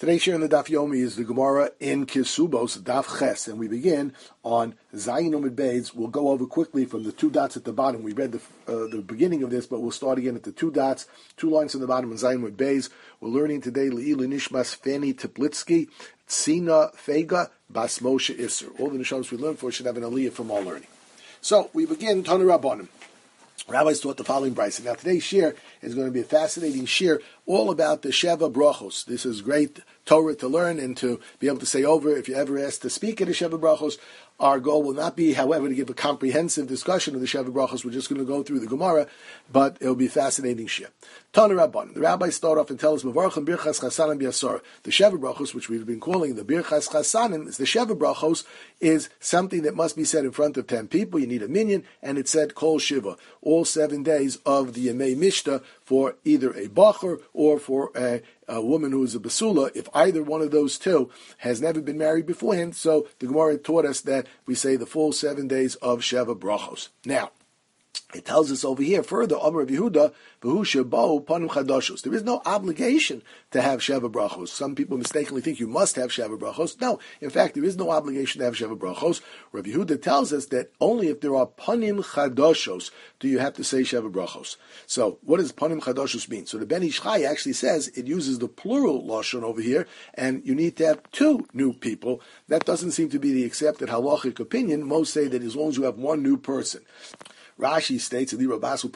Today's share in the Daf Yomi is the Gemara in Kesubos, Daf Ches, and we begin on Zayin Umid Beis. We'll go over quickly from the two dots at the bottom. We read the beginning of this, but we'll start again at the two dots, 2 lines on the bottom of Zayin Umid Beis. We're learning today Le'ilu Nishmas Fanny Teplitsky, Tzina Fega, Bas Moshe Isser. All the Nishamas we learned for should have an aliyah from all learning. So we begin Tanu Rabbanim. Rabbis taught the following brisa. Now today's shir is going to be a fascinating shir all about the Sheva Brachos. This is great Torah to learn and to be able to say over. If you're ever asked to speak at the Sheva Brachos, our goal will not be, however, to give a comprehensive discussion of the Sheva Brachos. We're just going to go through the Gemara, but it'll be a fascinating shir. Tanu Rabban. The rabbis start off and tell us, Mevarchim Birchas Chasanim B'Yasor. The Sheva Brachos, which we've been calling the Birchas Chasanim, is the Sheva Brachos, is something that must be said in front of 10 people. You need a minyan, and it's said Kol Shiva, all 7 days of the Yemei Mishta, for either a Bachar or for a woman who is a Basula, if either one of those two has never been married beforehand. So the Gemara taught us that we say the full 7 days of Sheva Brachos. Now, it tells us over here further, Amar Yehuda, V'hu shebo panim chadoshos. There is no obligation to have Sheva Brachos. Some people mistakenly think you must have Sheva Brachos. No, in fact, there is no obligation to have Sheva Brachos. Rabbi Yehuda tells us that only if there are panim chadoshos do you have to say Sheva Brachos. So, what does panim chadoshos mean? So the Ben Ish Chai actually says it uses the plural lashon over here, and you need to have 2 new people. That doesn't seem to be the accepted halachic opinion. Most say that as long as you have 1 new person. Rashi states, as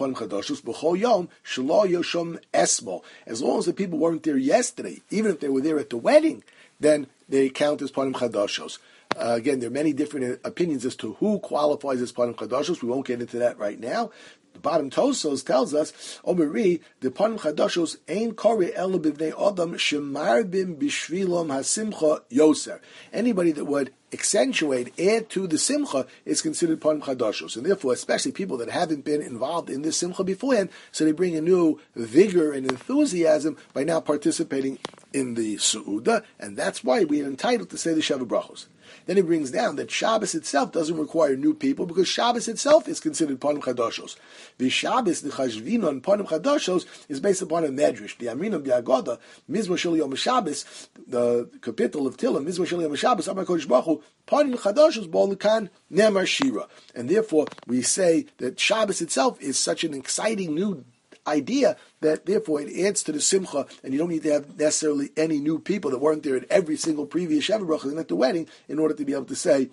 long as the people weren't there yesterday, even if they were there at the wedding, then they count as panim chadoshos. Again, there are many different opinions as to who qualifies as panim chadoshos. We won't get into that right now. The bottom Tosos tells us, Omeri, the panim chadoshos ain't kori ela b'vnei adam shemarbim b'shvilom hasimcha yoser. Anybody that would accentuate, add to the simcha is considered panim chadoshos, and therefore, especially people that haven't been involved in this simcha beforehand, so they bring a new vigor and enthusiasm by now participating in the su'uda, and that's why we are entitled to say the Sheva Brachos. Then he brings down that Shabbos itself doesn't require new people because Shabbos itself is considered panim chadoshos. The Shabbos, the chashvina on panim chadoshos, is based upon a medrash. The Amrinam B'Agoda, Mizmor Shel Yom Shabbos, the capital of Tillim, Mizmor Shel Yom Shabbos, Amar Kodesh Baruch Hu, panim chadoshos b'olikan nemar shira. And therefore, we say that Shabbos itself is such an exciting new idea that therefore it adds to the simcha, and you don't need to have necessarily any new people that weren't there at every single previous Sheva Brachos and at the wedding in order to be able to say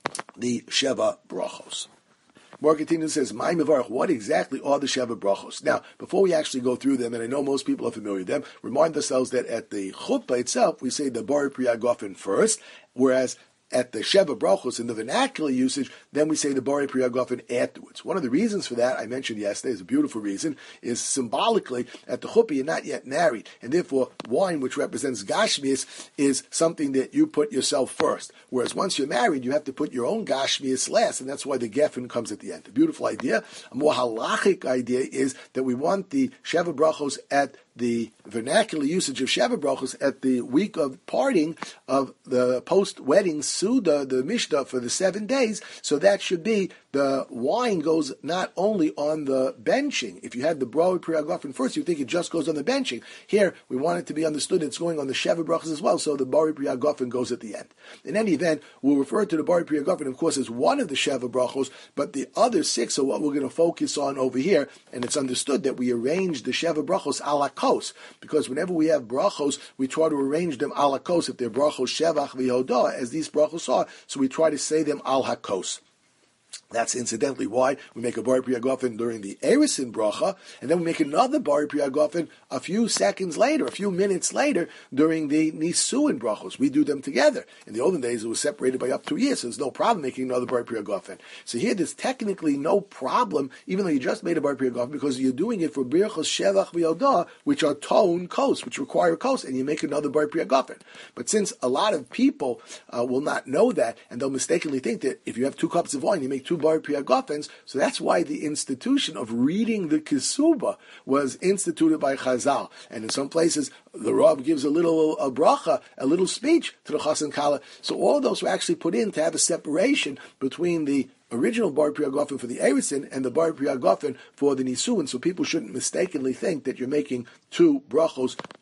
the Sheva Brachos. More continues, says, "My mevarach, what exactly are the Sheva Brachos?" Now, before we actually go through them, and I know most people are familiar with them, remind ourselves that at the chuppah itself, we say the Bari Pri Hagafen first, whereas at the Sheva Brachos in the vernacular usage, then we say the Bari Pri Hagafen afterwards. One of the reasons for that, I mentioned yesterday, is a beautiful reason, is symbolically, at the chuppah you're not yet married, and therefore wine, which represents Gashmias, is something that you put yourself first. Whereas once you're married, you have to put your own Gashmias last, and that's why the Geffen comes at the end. A beautiful idea. A more halachic idea is that we want the Sheva Brachos at the vernacular usage of Sheva Brachos at the week of parting of the post-wedding Suda, the Mishta, for the 7 days. So that should be, the wine goes not only on the benching. If you had the Bari Pri Hagafen first, you think it just goes on the benching. Here, we want it to be understood it's going on the Sheva Brachos as well, so the Bari Pri Hagafen goes at the end. In any event, we'll refer to the Bari Pri Hagafen, of course, as one of the Sheva Brachos, but the other 6 are what we're going to focus on over here, and it's understood that we arrange the Sheva Brachos a la kos, because whenever we have brachos, we try to arrange them a la kos, if they're brachos shevach v'yodah, as these brachos are, so we try to say them al hakos. That's incidentally why we make a Bari Pri Hagafen during the Erisin bracha, and then we make another Bari Pri Hagafen a few seconds later, a few minutes later, during the Nisuin brachos. We do them together. In the olden days, it was separated by up to a year, so there's no problem making another Bari Pri Hagafen. So here, there's technically no problem, even though you just made a Bari Pri Hagafen, because you're doing it for Birchos Shevach V'Yodah, which are tone kos, which require kos, and you make another Bari Pri Hagafen. But since a lot of people will not know that, and they'll mistakenly think that if you have 2 cups of wine, you make 2 Bari Pri Hagafens, so that's why the institution of reading the Kesuba was instituted by Chazal. And in some places, the Rav gives a bracha, a little speech to the Chas and Kala. So all those were actually put in to have a separation between the original Bari Pri Hagafen for the Erisin and the Bari Pri Hagafen for the Nisuin, so people shouldn't mistakenly think that you're making 2 brachos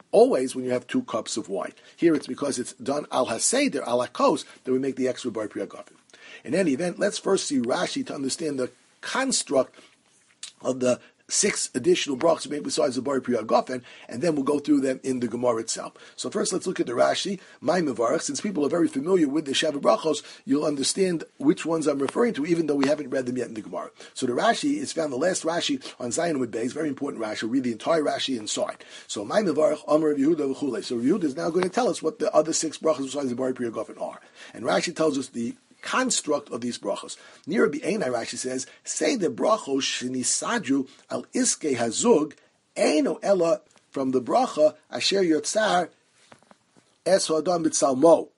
always when you have 2 cups of wine. Here it's because it's done al haseder, al hakos, that we make the extra bar pri hagafen. In any event, let's first see Rashi to understand the construct of the 6 additional brachos made besides the bar pri hagafen, and then we'll go through them in the Gemara itself. So first, let's look at the Rashi. My mevarach. Since people are very familiar with the Sheva brachos, you'll understand which ones I'm referring to, even though we haven't read them yet in the Gemara. So the Rashi is found the last Rashi on Zion with Beis, very important Rashi. We'll read the entire Rashi inside. So my mevarach Amar Rav Yehuda v'chulei. So Rav Yehuda is now going to tell us what the other 6 brachos besides the bar pri hagafen are, and Rashi tells us the construct of these brachos. Near Rabbi Einai, Rashi says, say the brachos shenisadru al iske hazug eino ella from the bracha asher yotzar es hodam b'tzalmo.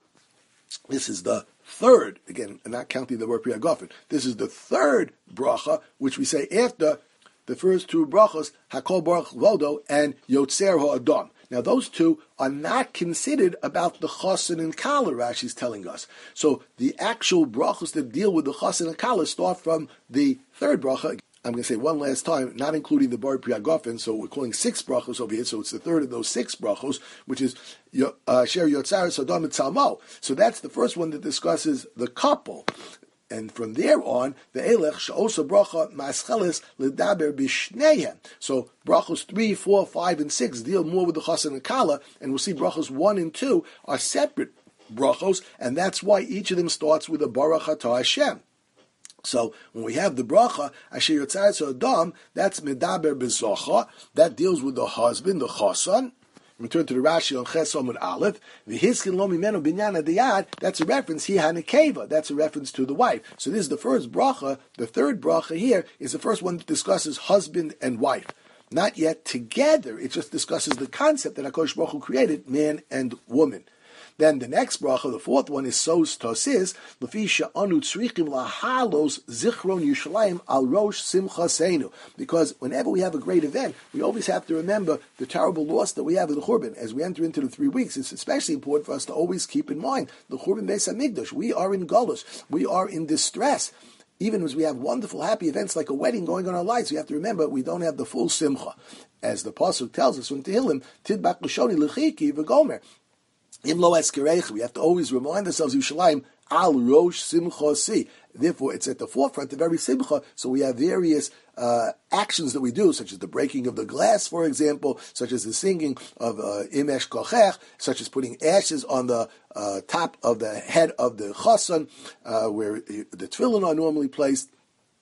This is the third, again, not counting the word pri hagafen. This is the third bracha, which we say after the first 2 brachos, hakol baruch vodo and yotzer ha'adam. Now, those 2 are not considered about the chosin and kala, Rashi is telling us. So, the actual brachos that deal with the chosin and kala start from the third bracha. I'm going to say one last time, not including the bar pri hagafen, so we're calling 6 brachos over here, so it's the third of those 6 brachos, which is Sher Yotzar Sodom and Tzalmo. So, that's the first one that discusses the couple. And from there on, the Elech she'osa bracha mascheles ledaber b'shneihem. So brachos 3, 4, 5, and 6 deal more with the chassan and kala, and we'll see brachos 1 and 2 are separate brachos, and that's why each of them starts with a baruch atah Hashem. So when we have the bracha asher yotzar sodom, that's medaber b'zocha, that deals with the husband, the chassan. Return to the Rashi on Ches Amud Aleph. V'hiskin lo mimenu binyan adiyad. That's a reference. He hanekeva. That's a reference to the wife. So this is the first bracha. The third bracha here is the first one that discusses husband and wife. Not yet together. It just discusses the concept that HaKadosh Baruch Hu created man and woman. Then the next bracha, the fourth one, is Sos Tosis, Lefisha Anu Tzrichim Lahalos Zichron Yushalayim Al Rosh Simchaseinu. Because whenever we have a great event, we always have to remember the terrible loss that we have of the Churban. As we enter into the 3 weeks, it's especially important for us to always keep in mind the Churban Beis HaMikdash. We are in Golus. We are in distress. Even as we have wonderful, happy events like a wedding going on in our lives, we have to remember we don't have the full simcha. As the Pasuk tells us from Tehillim, Tidbak L'shoni L'chiki V'gomer. We have to always remind ourselves, Yerushalayim, al rosh simcha si. Therefore, it's at the forefront of every simcha, so we have various actions that we do, such as the breaking of the glass, for example, such as the singing of Imesh Kochech, such as putting ashes on the top of the head of the chassan, where the tefillin are normally placed.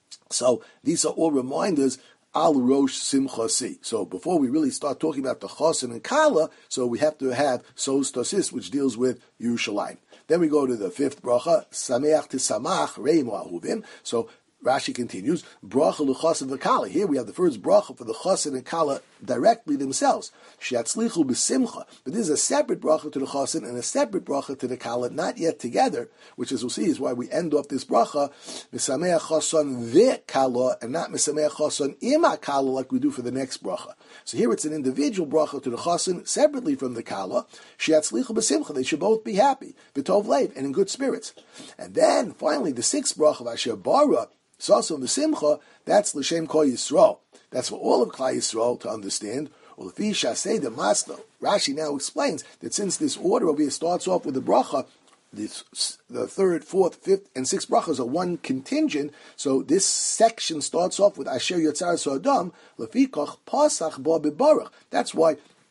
So these are all reminders al rosh simcha si. So before we really start talking about the chassan and kala, so we have to have sos tosis, which deals with Yerushalayim. Then we go to the 5th bracha, sameach tisamach reimu ahuvim. So Rashi continues, bracha l'chassan v'kala. Here we have the first bracha for the chassan and kala directly themselves. She'atzlichu b'simcha. But this is a separate bracha to the chassan and a separate bracha to the kala, not yet together, which as we'll see is why we end off this bracha, misameach chassan v'kala, and not misameach chassan ima kala like we do for the next bracha. So here it's an individual bracha to the chassan separately from the kala. She'atzlichu b'simcha. They should both be happy, v'tov leiv, and in good spirits. And then finally the 6th bracha of Asher bara, Sasom v'simcha, that's l'shem kol Yisrael. That's for all of Klal Yisrael to understand. Ulefi shasei de maslo. Rashi now explains that since this order over here starts off with the bracha, the 3rd, 4th, 5th, and 6th brachas are one contingent, so this section starts off with Asher Yotzar Sodom, Lefikach Pasach Ba B'Baruch. That's why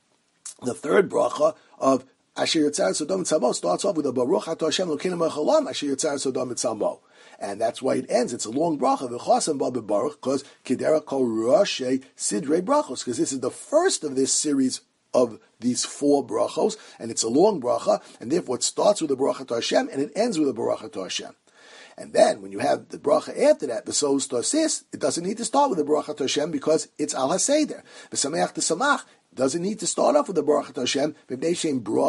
the 3rd bracha of Asher Yotzar Sodom Tzalmo starts off with a Baruch Atah Hashem Elokeinu Mechalam Asher Yotzar Sodom Tzalmo. And that's why it ends. It's a long bracha, v'chasam ba b'baruch, because kidera kol roshei sidrei brachos, because this is the first of this series of these 4 brachos, and it's a long bracha, and therefore it starts with a bracha to Hashem, and it ends with a bracha to Hashem. And then, when you have the bracha after that, the sos tosis, it doesn't need to start with the bracha to Hashem, because it's al haseder. V'sameach t'samach, doesn't need to start off with the Baruch Hashem. This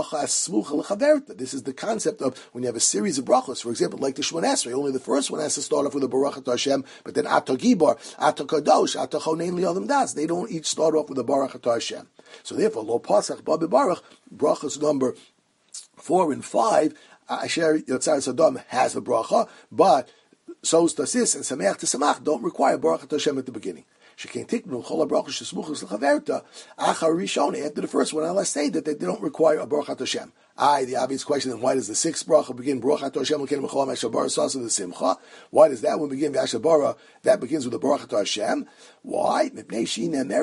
is the concept of when you have a series of brachos, for example, like the Shemona Esrei. Only the first one has to start off with the Baruch Hashem, but then Ato Gibor, Ato Kadosh, Ato Chonein Li'olam Das. They don't each start off with the Baruch Hashem. So therefore, Lo Pasach Ba B'Baruch, brachos number 4 and 5, Asher Yotzar Sodom has a bracha, but Sos Tasis and Sameach T'Samach don't require Baruch Hashem at the beginning. After the first one, I'll say that they don't require a Baruch Hashem. The obvious question then, why does the sixth bracha begin Baruch Hashem L'keinu Mecholam Asher Sasa the Simcha? Why does that one begin Asher Bara? That begins with the Baruch Hashem. Why? Because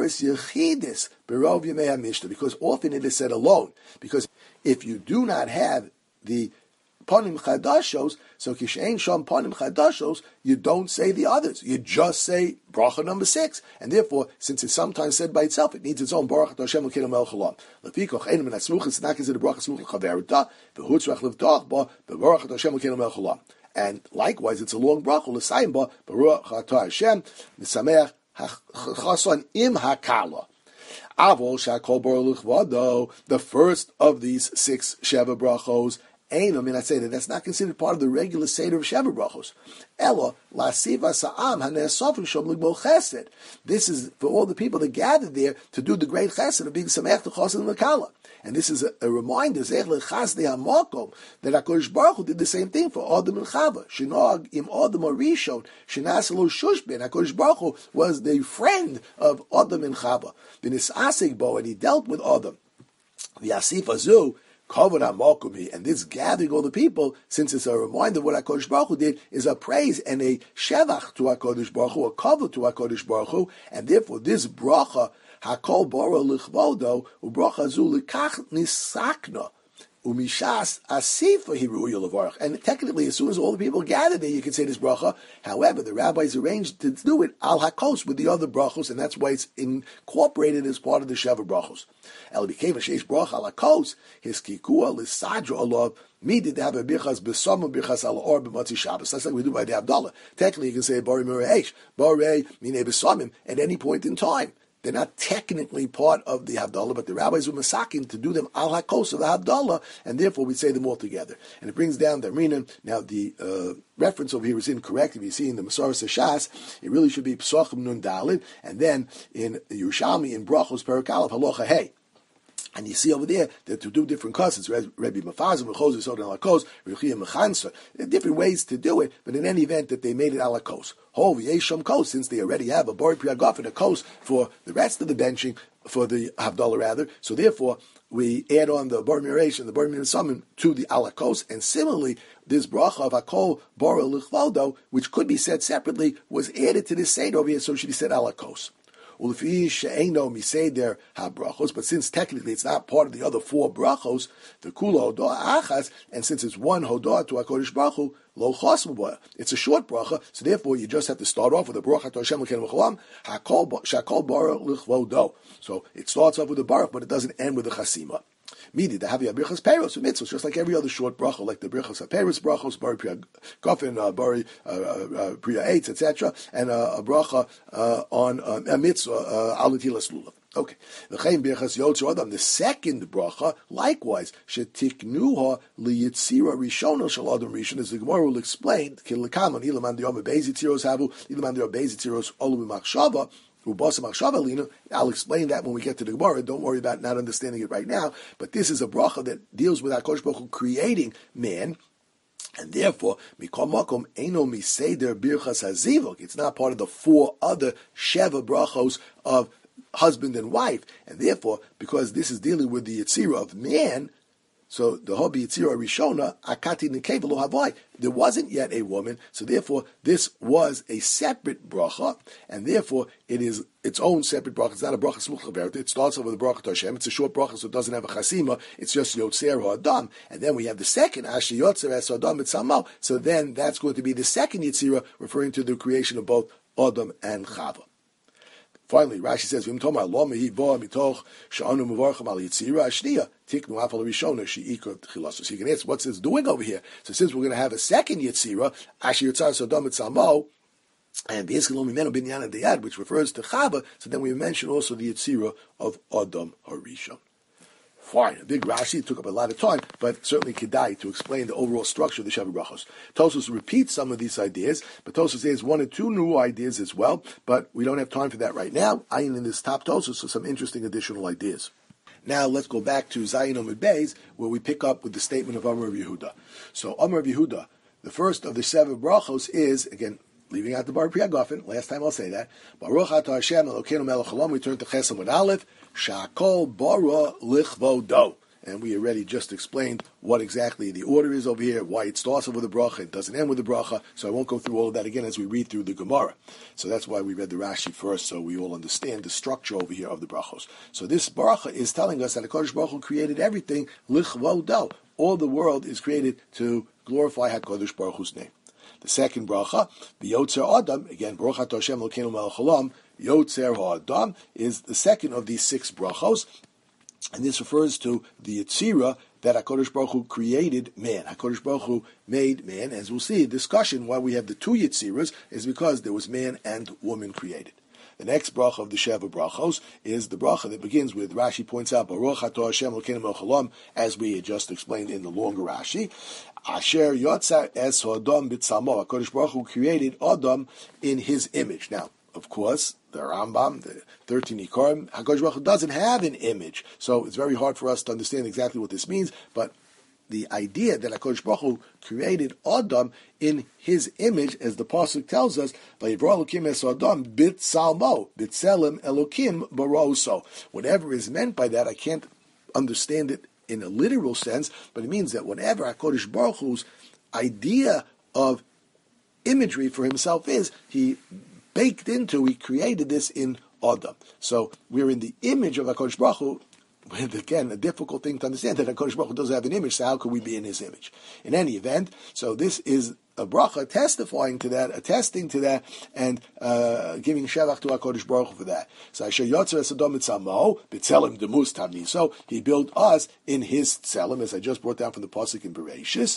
often it is said alone. Because if you do not have the Panim Chadashos, so Kishain Sham Panim Chadashos, you don't say the others. You just say bracha number 6. And therefore, since it's sometimes said by itself, it needs its own Baruch Hashem L'keinu Melech Haolam. Lefikoch Einem and Atzmuch, it's not considered Bracha Smuch L'chaverita, V'hutzrach L'v'tach Ba, Baruch Hashem L'keinu Melech Haolam. And likewise, it's a long bracha, L'sayim Ba, Baruch Hashem, L'sameach Chason Im HaKala. Avol Shakol Baruch L'chvado, the first of these 6 Sheva brachos, I say that's not considered part of the regular Seder of Sheva Brachos. Ella, la siva sa'am hane'asofim shom l'gbo chesed. This is for all the people that gathered there to do the great chesed of being samech to chosin l'kala. And this is a reminder, zeh l'chas de ha'makom, that HaKadosh Baruch Hu did the same thing for Adam and Chava. Shenog im Adam Arishon, shenasalo shushbin. HaKadosh Baruch Hu was the friend of Adam and Chava. V'nisasik bo, and he dealt with Adam. V'yasif azu, and this gathering all the people, since it's a reminder of what HaKadosh Baruch Hu did, is a praise and a shevach to HaKadosh Baruch Hu, a cover to HaKadosh Baruch Hu, and therefore this bracha, HaKol Bara L'chvodo, u'bracha zu l'kach nisakna, umishas asifa hiruya levarach. And technically, as soon as all the people gather there, you can say this bracha. However, the rabbis arranged to do it al hakos with the other brachos, and that's why it's incorporated as part of the Sheva brachos. El b'keva sheish bracha al hakos, his kikua l'sadra alav, needed to have a birchas b'sama birchas al or b'matzi Shabbos. That's like we do by the Havdalah. Technically, you can say bari mirei bari minei b'samim at any point in time. They're not technically part of the Havdalah, but the rabbis were masakin to do them al hakos of the Havdalah, and therefore we say them all together. And it brings down the Rinan. Now the reference over here is incorrect. If you see in the Masoras Shas, it really should be Psachim Nun Dalid, and then in Yerushalmi in Brachos Perek Aleph Halacha Hey. And you see over there that to do different cuts, Rebbe Mefazim, Mechos, Yisod, and Alakos, Rechiyah Mechansa. There are different ways to do it, but in any event that they made it Alakos. Hov, Yesham Kos, since they already have a Bori Priyagaf and a Kos for the rest of the benching, for the Havdalah rather, so therefore we add on the Bori Miresh and the Bori Miresamim to the Alakos, and similarly, this bracha of Hakol Bora L'chvaldo, which could be said separately, was added to this Seder over here, so it should be said Alakos. But since technically it's not part of the other 4 brachos, the kula hodah achas, and since it's one hodah to HaKadosh Baruch Hu, lo chasmu b'ah. It's a short bracha, so therefore you just have to start off with the bracha to Hashem l'keinu mecholam, shakol baruch l'chvodo. So it starts off with the baruch, but it doesn't end with the chasima. Midi to have a birchas peros with mitzvahs, just like every other short bracha, like the birchas peros brachos, bari priya gofin, bari priya eitz, etc., and a bracha on a mitzvah al netilas lulav. Okay, the second bracha, likewise, shetiknuha liyitzira rishona shel adam rishon, as the Gemara will explain, kilakaman ilaman diom beizitziros havu ilaman diom beizitziros olu b'machshava. I'll explain that when we get to the Gemara. Don't worry about not understanding it right now. But this is a bracha that deals with HaKadosh Baruch Hu creating man, and therefore, mikol makom eino miseder birchas hazivuk. It's not part of the 4 other Sheva brachos of husband and wife, and therefore, because this is dealing with the Yitzira of man, so the Hobi Yitzira Rishona, Akati Nekeva Lo Havai, there wasn't yet a woman, so therefore this was a separate bracha, and therefore it is its own separate bracha. It's not a bracha Smuch Chaverta. It starts off with a bracha to Hashem. It's a short bracha, so it doesn't have a chasima. It's just Yotzer HaAdam. And then we have the second, Asher Yotzer Es Adam Mitzamo. So then that's going to be the second Yitzira, referring to the creation of both Adam and Chava. Finally, Rashi says, so you can ask, what's this doing over here? So since we're going to have a second Yetzirah, which refers to Chava, so then we mention also the Yetzirah of Adam Harishon. Fine, a big Rashi, it took up a lot of time, but certainly Kedai to explain the overall structure of the Sheva Brachos. Tosfos repeats some of these ideas, but Tosfos has 1 or 2 new ideas as well, but we don't have time for that right now. Ayin in this top Tosfos for some interesting additional ideas. Now let's go back to Zayin Omid Beis, where we pick up with the statement of Amar Yehuda. So Amar Yehuda, the first of the 7 Brachos is, again, leaving out the bar priyagofen. Last time I'll say that. Baruch atah Hashem Elokeinu melech haolam. We turn to Chesam with Aleph. Shakol bara lichvodo. And we already just explained what exactly the order is over here, why it starts off with a bracha, it doesn't end with a bracha, so I won't go through all of that again as we read through the Gemara. So that's why we read the Rashi first, so we all understand the structure over here of the brachos. So this bracha is telling us that HaKadosh Baruch Hu created everything, lichvodo. All the world is created to glorify HaKadosh Baruch Hu's name. The second bracha, the Yotzer Adam, again, Baruch atah Hashem Elokeinu melech haolam, Yotzer Ha'adam, is the second of these 6 brachos. And this refers to the Yetzirah that HaKadosh Baruch Hu created man. HaKadosh Baruch Hu made man. As we'll see, discussion why we have the 2 Yetzirahs is because there was man and woman created. The next bracha of the Sheva brachos is the bracha that begins with, Rashi points out, Baruch atah Hashem Elokeinu melech haolam, as we had just explained in the longer Rashi. Asher Yotzar es Ha'adam b'tzalmo. HaKadosh Baruch Hu created Adam in his image. Now, of course, the Rambam, the 13 Ikarim, HaKadosh Baruch Hu doesn't have an image. So it's very hard for us to understand exactly what this means, but the idea that HaKadosh Baruch Hu created Adam in his image, as the Pasuk tells us, Vayivra Elokim es Adam b'tzalmo, b'tzelem Elokim baroso. Whatever is meant by that, I can't understand it in a literal sense, but it means that whatever HaKadosh Baruch Hu's idea of imagery for himself is, he created this in Adam. So we're in the image of HaKadosh Baruch Hu, with, again, a difficult thing to understand that HaKadosh Baruch Hu doesn't have an image, so how could we be in his image? In any event, so this is a bracha testifying to that, attesting to that, and giving shevach to HaKadosh Baruch Hu for that. So Asher Yotzer es Adam b'tzalmo, b'tzelem demus tamni. So he built us in his tzelem, as I just brought down from the Pasuk in Bereshis.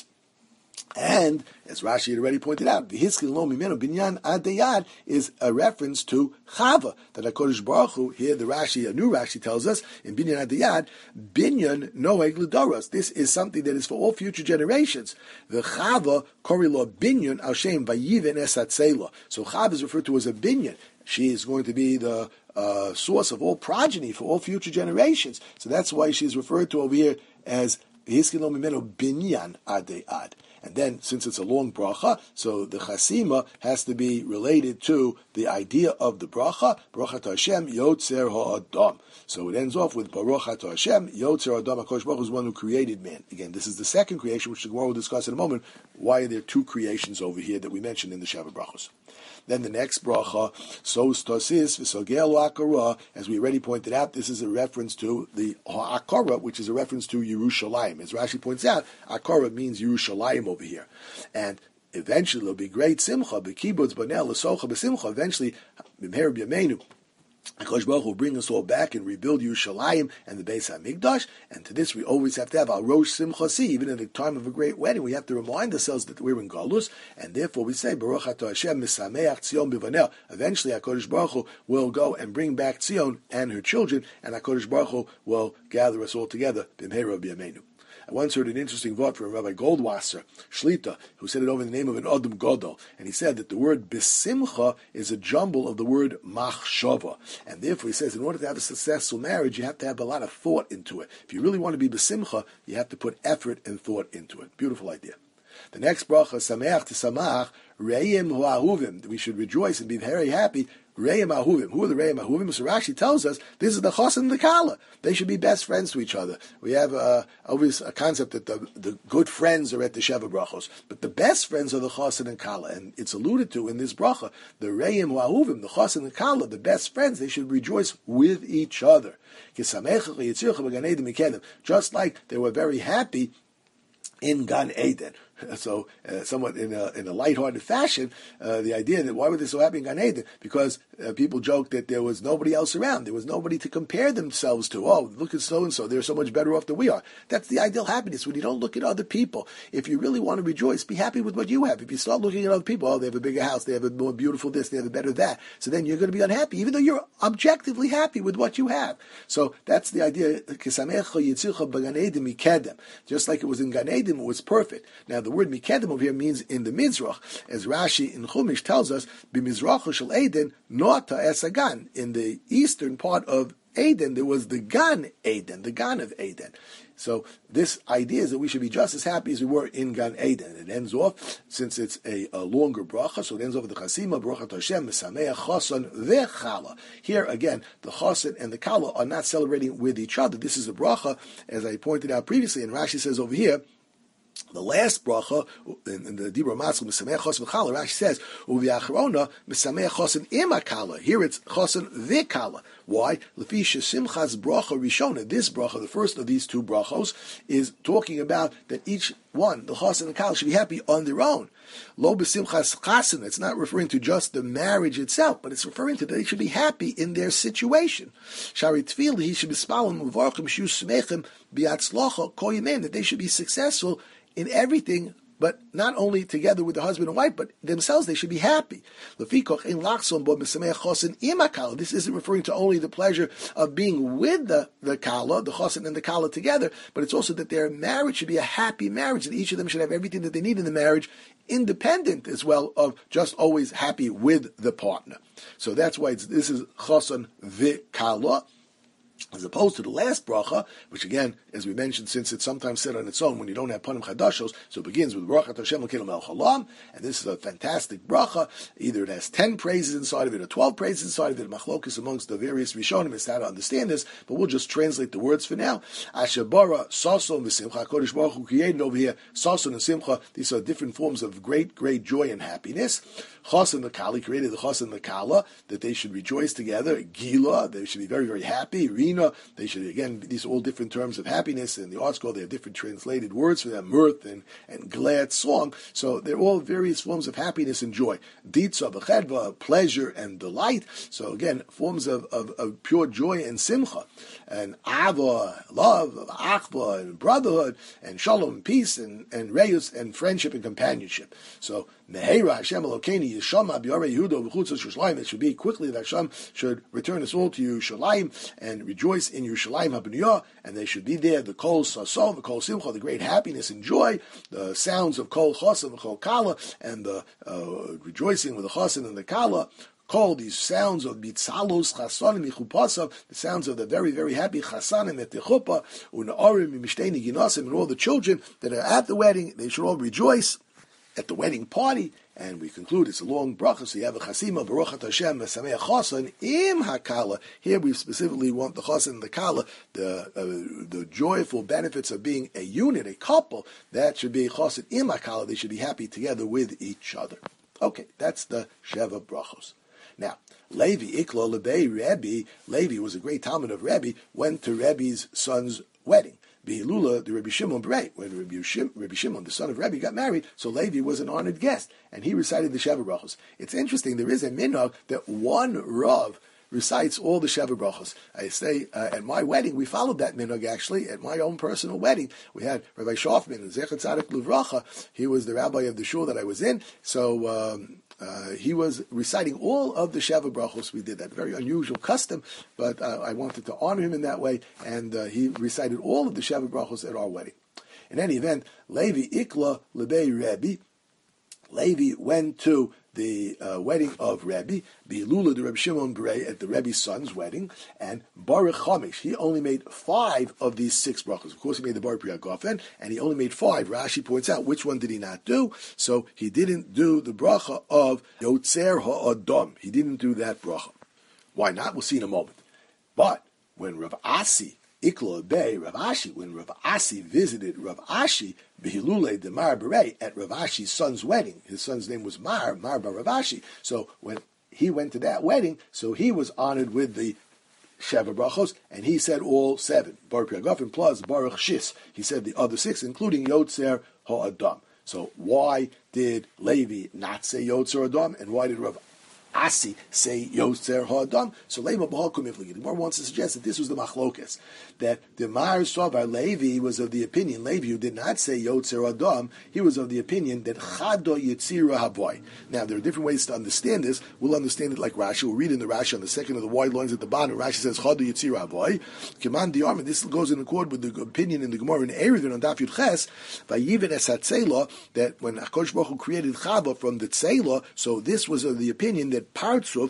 And, as Rashi had already pointed out, V'hiskil lo mimenu binyan ad deyad is a reference to Chava, that HaKadosh Baruch Hu, here the Rashi, a new Rashi tells us, in binyan ad deyad, binyan noeg l'doros. This is something that is for all future generations. The Chava, kori lo binyan al shem vayiven es hatzela. So Chava is referred to as a binyan. She is going to be the source of all progeny for all future generations. So that's why she is referred to over here as V'hiskil lo mimenu binyan ad deyad. And then, since it's a long bracha, so the chasima has to be related to the idea of the bracha, Baruch atah Hashem Yotzer Ha'adam. So it ends off with Baruch atah Hashem Yotzer Ha'adam. HaKadosh Baruch Hu is one who created man. Again, this is the second creation, which the Gemara will discuss in a moment. Why are there 2 creations over here that we mentioned in the Sheva brachos? Then the next bracha, Sos Tosis V'Sogel Akara, as we already pointed out, this is a reference to the Akara, which is a reference to Yerushalayim. As Rashi points out, Akara means Yerushalayim over here. And eventually there'll be great simcha, b'kibbutz banel l'socha b'simcha. Eventually, b'mher b'yameinu, HaKadosh Baruch Hu will bring us all back and rebuild Yerushalayim and the Beis HaMikdash. And to this we always have to have our Rosh Simchasi. Even at the time of a great wedding, we have to remind ourselves that we're in Galus. And therefore we say, Baruch atah Hashem misameach Tzion b'vanel. Eventually HaKadosh Baruch Hu will go and bring back Tzion and her children, and HaKadosh Baruch Hu will gather us all together. B'mher b'yameinu. I once heard an interesting thought from Rabbi Goldwasser, Shlita, who said it over the name of an Adam Godel. And he said that the word besimcha is a jumble of the word machshava. And therefore he says, in order to have a successful marriage, you have to have a lot of thought into it. If you really want to be besimcha, you have to put effort and thought into it. Beautiful idea. The next bracha, sameach tisamach, re'im hu'ahuvim. We should rejoice and be very happy. Re'im ahuvim. Who are the re'im ahuvim? So Rashi tells us this is the chas and the kala. They should be best friends to each other. We have always a concept that the good friends are at the Sheva brachos, but the best friends are the chas and the kala, and it's alluded to in this bracha. The re'im ahuvim, the chas and the kala, the best friends, they should rejoice with each other. Just like they were very happy in Gan Eden. So, somewhat in a lighthearted fashion, the idea that why were they so happy in Gan Eden? Because people joked that there was nobody else around. There was nobody to compare themselves to. Oh, look at so-and-so. They're so much better off than we are. That's the ideal happiness, when you don't look at other people. If you really want to rejoice, be happy with what you have. If you start looking at other people, oh, they have a bigger house, they have a more beautiful this, they have a better that. So then you're going to be unhappy, even though you're objectively happy with what you have. So that's the idea. Just like it was in Gan Eden, it was perfect. Now, the word mikedem over here means in the Mizrach, as Rashi in Chumash tells us, b'mizrachu shel Eden nota esagan. In the eastern part of Eden, there was the Gan Eden, the Gan of Eden. So this idea is that we should be just as happy as we were in Gan Eden. It ends off, since it's a longer bracha, so it ends off with the Chasima, Brachat Hashem, Mesameach Choson V'Chala. Here, again, the Choson and the Kala are not celebrating with each other. This is a bracha, as I pointed out previously, and Rashi says over here, the last bracha in the Dibra Matzah Mesameach Choson V'Chala, Rashi says Uviachrona Mesameach Choson Imakala. Here it's Choson V'Kala. Why? Lefisha Simchas Bracha Rishona. This bracha, the first of these two brachos, is talking about that each one, the Choson and the Kala, should be happy on their own. Lo b'simchas chasen. It's not referring to just the marriage itself, but it's referring to that they should be happy in their situation. Shari tefillah, he should be spalim uvarchim shu smechem biatzlocha koyimem, that they should be successful in everything, but not only together with the husband and wife, but themselves, they should be happy. This isn't referring to only the pleasure of being with the kala, the chosin and the kala together, but it's also that their marriage should be a happy marriage, that each of them should have everything that they need in the marriage, independent as well of just always happy with the partner. So that's why this is chosin v'kala, as opposed to the last bracha, which again, as we mentioned, since it's sometimes said on its own when you don't have panim chadashos, so it begins with Brachat Hashem L'Kelim El Chalam, and this is a fantastic bracha. Either it has 10 praises inside of it or 12 praises inside of it. Machlokes amongst the various Rishonim is how to understand this, but we'll just translate the words for now. Asher bara sason v'simcha, HaKadosh Baruch Hu created over here sason and simcha. These are different forms of great joy and happiness. Chas and the Kala, created the Chas and the Kala, that they should rejoice together. Gila, they should be very happy. Rina, they should, again, these are all different terms of happiness. In the art school, they have different translated words for them, mirth and glad song. So they're all various forms of happiness and joy. Ditza, b'chedva, pleasure and delight. So again, forms of pure joy and simcha. And ava, love, achva, and brotherhood, and shalom, peace, and reus, and friendship and companionship. So, Meheira Hashem Elokeinu Yishama B'Yarei Yehuda V'Chutzos Yerushalayim. It should be quickly that Hashem should return us all to Yerushalayim and rejoice in Yerushalayim HaBniyah, and they should be there. The Kol Sasov, the Kol Simcha, the great happiness and joy, the sounds of Kol Chosim and Kol Kala, and the rejoicing with the Chosim and the Kala. Call these sounds of bitzalos chasanim michupasav, the sounds of the very happy chasanim at the chuppah, unaorim mishteni ginasim, and all the children that are at the wedding, they should all rejoice at the wedding party. And we conclude it's a long bracha, so you have a chasima, Baruch Hashem, Mesameach Choson, im hakala. Here we specifically want the choson and the kala, the joyful benefits of being a unit, a couple. That should be choson im hakala. They should be happy together with each other. Okay, that's the Sheva brachos. Now, Levi Iklo Lebei Rebbe, Levi was a great Talmud of Rebbe, went to Rebbe's son's wedding. Behilula, the Rabbi Shimon Berei, when Rabbi Shimon, the son of Rebbe, got married, so Levi was an honored guest, and he recited the Sheva brachos. It's interesting, there is a minhag that one Rav recites all the Sheva brachos. I say, at my wedding, we followed that minhag actually, at my own personal wedding. We had Rabbi Shofman, Zecher Tzadik Luvracha, he was the rabbi of the shul that I was in, so he was reciting all of the Sheva brachos. We did that, very unusual custom, but I wanted to honor him in that way, and he recited all of the Sheva brachos at our wedding. In any event, Levi Ikla Lebei Rebbe, Levi went to the wedding of Rebbe, Behilula the Rabbi Shimon Berei at the Rebbe's son's wedding, and Baruch Chomish, he only made 5 of these 6 brachos. Of course, he made the Baruch Priyagofen, and he only made 5. Rashi points out which one did he not do. So he didn't do the bracha of Yotzer Ha'adam. He didn't do that bracha. Why not? We'll see in a moment. But when Rav Asi Ikla Bey, Rav Ashi, when Rav Asi visited Rav Ashi, Behilule de Mar Berei, at Rav Ashi's son's wedding, his son's name was Mar Bar Rav Ashi. So when he went to that wedding, so he was honored with the Sheva brachos, and he said all 7. Baruch Piagofen plus Baruch Shis. He said the other 6, including Yotzer Ha'adam. So why did Levi not say Yotzer Ha'adam, and why did Rav Asi say Yotzer Ha'adam? So Levi B'Halkum Ifligi. The Gemara wants to suggest that this was the machlokes, that the Mar Sovar Levi was of the opinion, Levi who did not say Yotzer Ha'adam, he was of the opinion that Chado Yitzira Haboy. Now there are different ways to understand this. We'll understand it like Rashi. We'll read in the Rashi on the second of the wide lines at the bottom. Rashi says Chado Yitzira Haboy. Kiman Diarmin. This goes in accord with the opinion in the Gemara in Eruvin on Daf Yud Ches by Yivin Es HaTzeila, that when HaKadosh Baruch Hu created Chava from the Tzeila, so this was of the opinion that Partzuf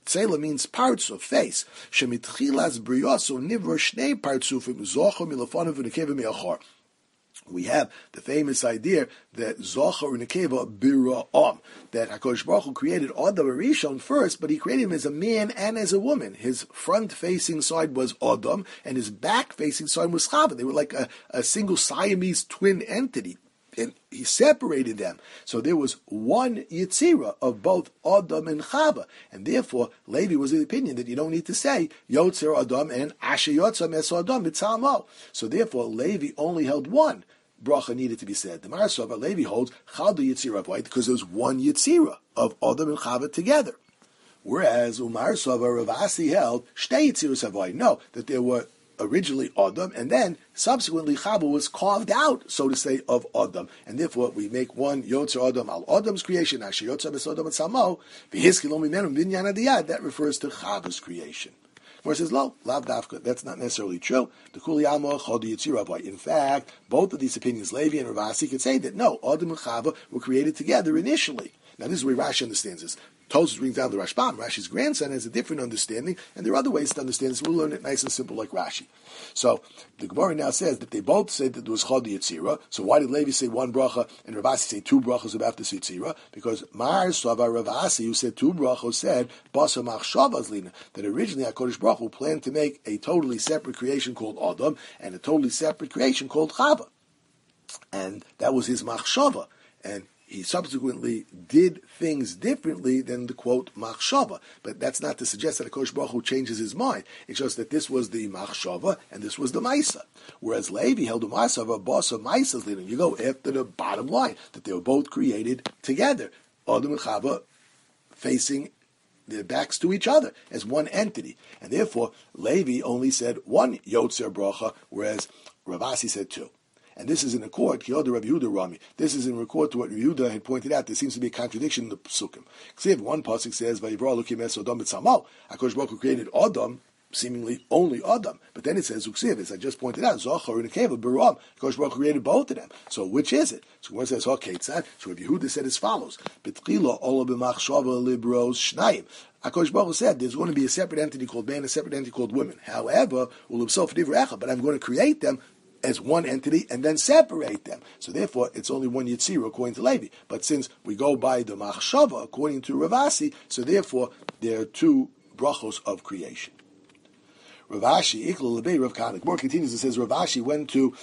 Tzela means parts of face. Shemitchilas briyoso nivra shnei partsufim zochor milafanav v'nekeva mi'achor. We have the famous idea that Zochar and Nekeva Bira'am, that HaKadosh Baruch Hu created Adam Rishon first, but he created him as a man and as a woman. His front-facing side was Adam, and his back-facing side was Chava. They were like a single Siamese twin entity. And he separated them. So there was one Yitzira of both Adam and Chava. And therefore, Levi was of the opinion that you don't need to say Yotzer Adam and Asher Yotzer Mes Adam Mitzalmo. So therefore, Levi only held one bracha needed to be said. The Maharsava Levi holds Chadu Yitzira of white because there's one Yitzira of Adam and Chava together. Whereas Umar Sava Ravasi held Shtei Yitziras of white. No, that there were originally Adam, and then subsequently Chava was carved out, so to say, of Adam, and therefore we make one Yotzer Adam al Adam's creation, Asher Yotzer Bes Adam Tzamo, V'Hiskil Omimenum Binyan Adiyad. That refers to Chava's creation. Where it says, lo, lav dafka, that's not necessarily true. The Kuliyama Chodi Yitzirah. In fact, both of these opinions, Levi and Ravasi, could say that no, Adam and Chava were created together initially. Now this is where Rashi understands this. Tosfos brings down the Rashbam. Rashi's grandson has a different understanding, and there are other ways to understand this. We'll learn it nice and simple like Rashi. So the Gemara now says that they both said that there was Chod Yitzira. So why did Levi say one bracha and Ravasi say two brachas about this Yitzira? Because Mar Sava Ravasi, who said two brachos, said Basa Machshavas Lina, that originally HaKadosh Baruch Hu planned to make a totally separate creation called Adam and a totally separate creation called Chava. And that was his Machshava. And he subsequently did things differently than the quote machshava, but that's not to suggest that HaKadosh Baruch Hu changes his mind. It's just that this was the machshava and this was the maisa. Whereas Levi held a maisa of a boss of maisas leading. You go after the bottom line that they were both created together, Adam and Chava facing their backs to each other as one entity, and therefore Levi only said one yotzer bracha, whereas Ravasi said two. And this is in accord, Kiyoda Rav Yehuda Rami. This is in accord to what Rav Yehuda had pointed out. There seems to be a contradiction in the Psukim. Because one pasuk says, "Vayivra Elokim es Adam b'tzalmo." HaKadosh Baruch Hu created Adam, seemingly only Adam. But then it says, Uksiv, as I just pointed out, Zochar and Nekeva Bira'am. HaKadosh Baruch Hu created both of them. So which is it? So when it says, Ketzad, so Rav Yehuda said as follows: B'tchila ola b'machshava libros shnayim. HaKadosh Baruch Hu said there's going to be a separate entity called man, a separate entity called women. However, but I'm going to create them as one entity and then separate them. So therefore, it's only one Yitzira according to Levi. But since we go by the Machshava according to Ravasi, so therefore there are two brachos of creation. Ravashi, Ikla Lebei Rav Kahana. More continues and says Ravashi went to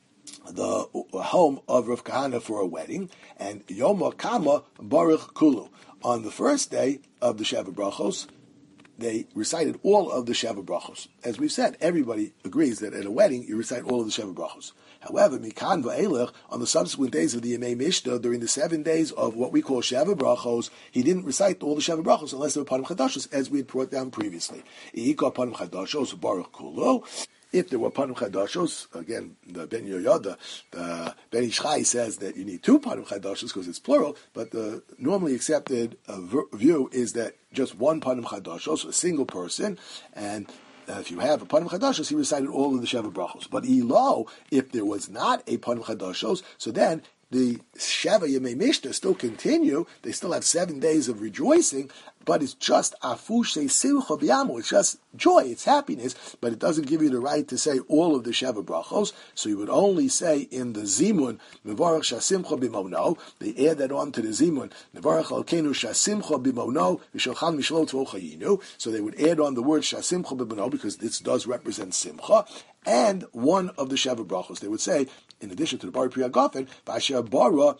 the home of Rav Kahana for a wedding, and Yoma Kama Baruch Kulu. On the first day of the Sheva Brachos, they recited all of the Sheva Brachos. As we've said, everybody agrees that at a wedding, you recite all of the Sheva Brachos. However, Mikan Va'elech, on the subsequent days of the Yemei Mishta, during the 7 days of what we call Sheva Brachos, he didn't recite all the Sheva Brachos unless they were Panim Chadashos, as we had brought down previously. Iika Panim Chadashos, Baruch Kulo. If there were Panim Chadashos, again, the Ben Yoyada, the Ben Ishchai says that you need two Panim Chadashos because it's plural, but the normally accepted view is that just one Panim Chadashos, a single person, and if you have a Panim Chadashos, he recited all of the Sheva Brachos. But Elo, if there was not a Panim Chadashos, so then the Sheva Yemei Mishta still continue. They still have 7 days of rejoicing, but it's just afush simcha b'yamu. It's just joy, it's happiness, but it doesn't give you the right to say all of the Sheva Brachos. So you would only say in the Zimun, Nevarach Shasimcha b'mono. They add that on to the Zimun, Nevarach Alkeinu Shasimcha b'mono v'sholchan mishlot v'ochayinu. So they would add on the word Shasimcha b'mono because this does represent Simcha, and one of the Sheva Brachos. They would say, in addition to the Bar Priya Gofen, V'asher bara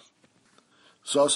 so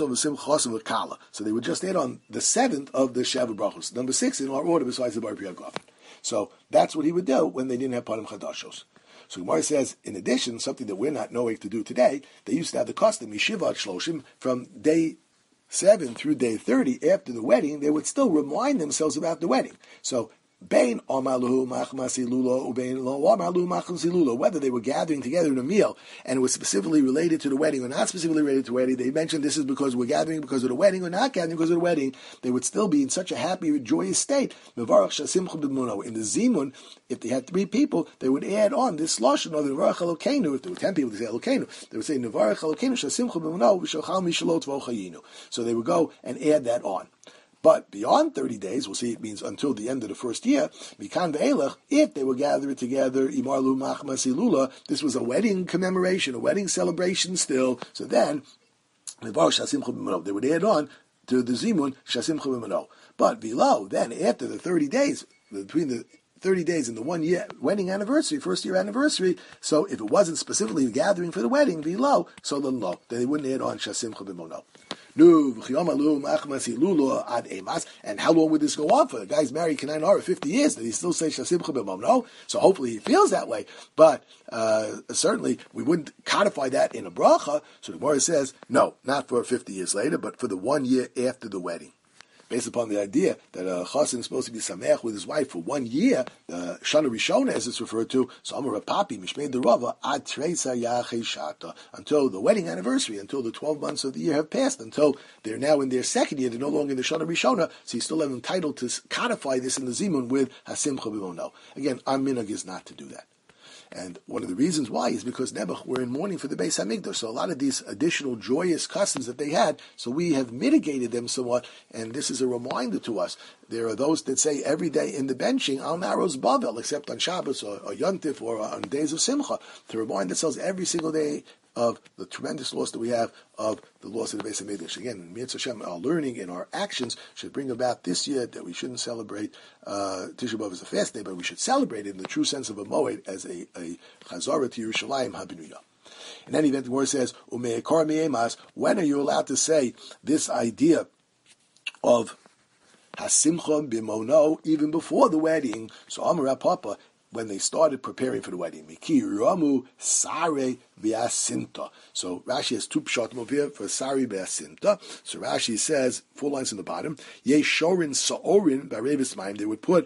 they would just add on the 7th of the Sheva Brachos, number 6 in our order besides the Bar Priya Gofen. So that's what he would do when they didn't have Panim Chadashos. So Gemara says, in addition, something that we're not knowing to do today, they used to have the custom, Yeshivat Shloshim, from day 7 through day 30 after the wedding, they would still remind themselves about the wedding. So Bein Amaluhu Machmasi Lula Ubein Lo Amalu Machmasi Lula, whether they were gathering together in a meal and it was specifically related to the wedding or not specifically related to the wedding, they mentioned this is because we're gathering because of the wedding or not gathering because of the wedding, they would still be in such a happy, joyous state. Mevarach Shasimcha b'muno. In the Zimun, if they had 3 people, they would add on this lashon of the Nevarach Elokeinu. If there were 10 people, they say Elokeinu. They would say Nevarach Elokeinu Shasimcha b'muno v'shochal mishalot v'ochayinu. So they would go and add that on. But beyond 30 days, we'll see it means until the end of the first year, Mikan ve'elech, if they were gathered together, Imarlu Machmas Ilula, this was a wedding commemoration, a wedding celebration still, so then, they would add on to the Zimun, Shasimcha B'Mano. But below, then, after the 30 days, between the 30 days and the 1 year wedding anniversary, first year anniversary, so if it wasn't specifically gathering for the wedding, below, so then lo, they wouldn't add on Shasimcha B'Mano. And how long would this go on for? The guy's married Kanai 50 years. Did he still say Shasimcha B'Mamno? So hopefully he feels that way. But certainly we wouldn't codify that in a bracha. So the Gemara says, no, not for 50 years later, but for the 1 year after the wedding. Based upon the idea that a chassan is supposed to be sameach with his wife for 1 year, the Shana Rishona, as it's referred to, so Amar Papi, Mishmei Derava, Ad Treisa Yachei Shata, until the wedding anniversary, until the 12 months of the year have passed, until they're now in their second year, they're no longer in the Shana Rishona, so you still have entitled to codify this in the Zimun with Hasimcha B'Mono. Again, our minhag is not to do that. And one of the reasons why is because Nebuch were in mourning for the Beis Hamikdash. So a lot of these additional joyous customs that they had, so we have mitigated them somewhat. And this is a reminder to us. There are those that say every day in the benching, Al Naros Bavel, except on Shabbos or Yontif or on days of Simcha, to remind ourselves every single day of the tremendous loss that we have of the loss of the Beis Hamikdash. Again, Mitzvah Hashem, our learning and our actions should bring about this year that we shouldn't celebrate Tisha B'Av as a fast day, but we should celebrate it in the true sense of a moed as a chazara to Yerushalayim habinuya. In any event, the word says, Umeikar mi'emas, when are you allowed to say this idea of Hasimcha B'Mono even before the wedding? So Amar Papa, when they started preparing for the wedding. Miki Ramu Sare Be'asinta. So Rashi has two pshatim over here for Sare Be'asinta. So Rashi says, 4 lines in the bottom, Ye Shorin Sa'orin Ba'revis Maim. They would put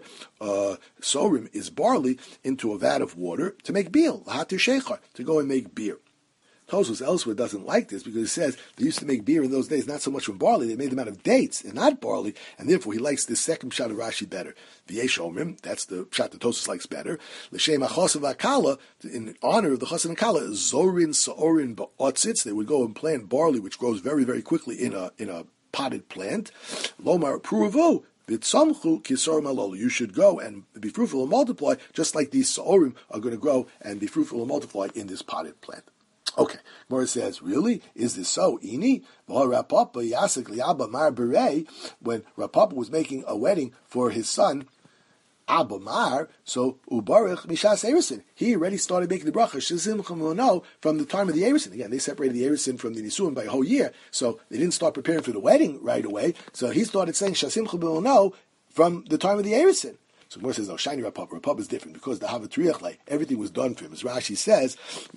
Sorim is barley into a vat of water to make beer, Lahatir Shechar, to go and make beer. Tosfos elsewhere doesn't like this because he says they used to make beer in those days not so much from barley, they made them out of dates and not barley, and therefore he likes this second pshat of Rashi better. V'yesh omrim, that's the pshat that Tosfos likes better. L'shem ha'chosav ha'kala, in honor of the chosav and kala, zorin sa'orin ba'otzitz, they would go and plant barley, which grows very, very quickly in a potted plant. Lomar pruvu, you should go and be fruitful and multiply, just like these sa'orim are going to grow and be fruitful and multiply in this potted plant. Okay, Gemara says, really? Is this so? Ini? When Rapapa was making a wedding for his son, Abba Mar, so Ubarich Mishas Erisin, he already started making the bracha Shizim Chamono from the time of the Erisin. Again, they separated the Erisin from the Nisuin by a whole year, so they didn't start preparing for the wedding right away. So he started saying Shazim Chamono from the time of the Erisin. So Gemara says, no, shiny Rapapa. Rapapa is different because the Havatriachle, everything was done for him. As Rashi says,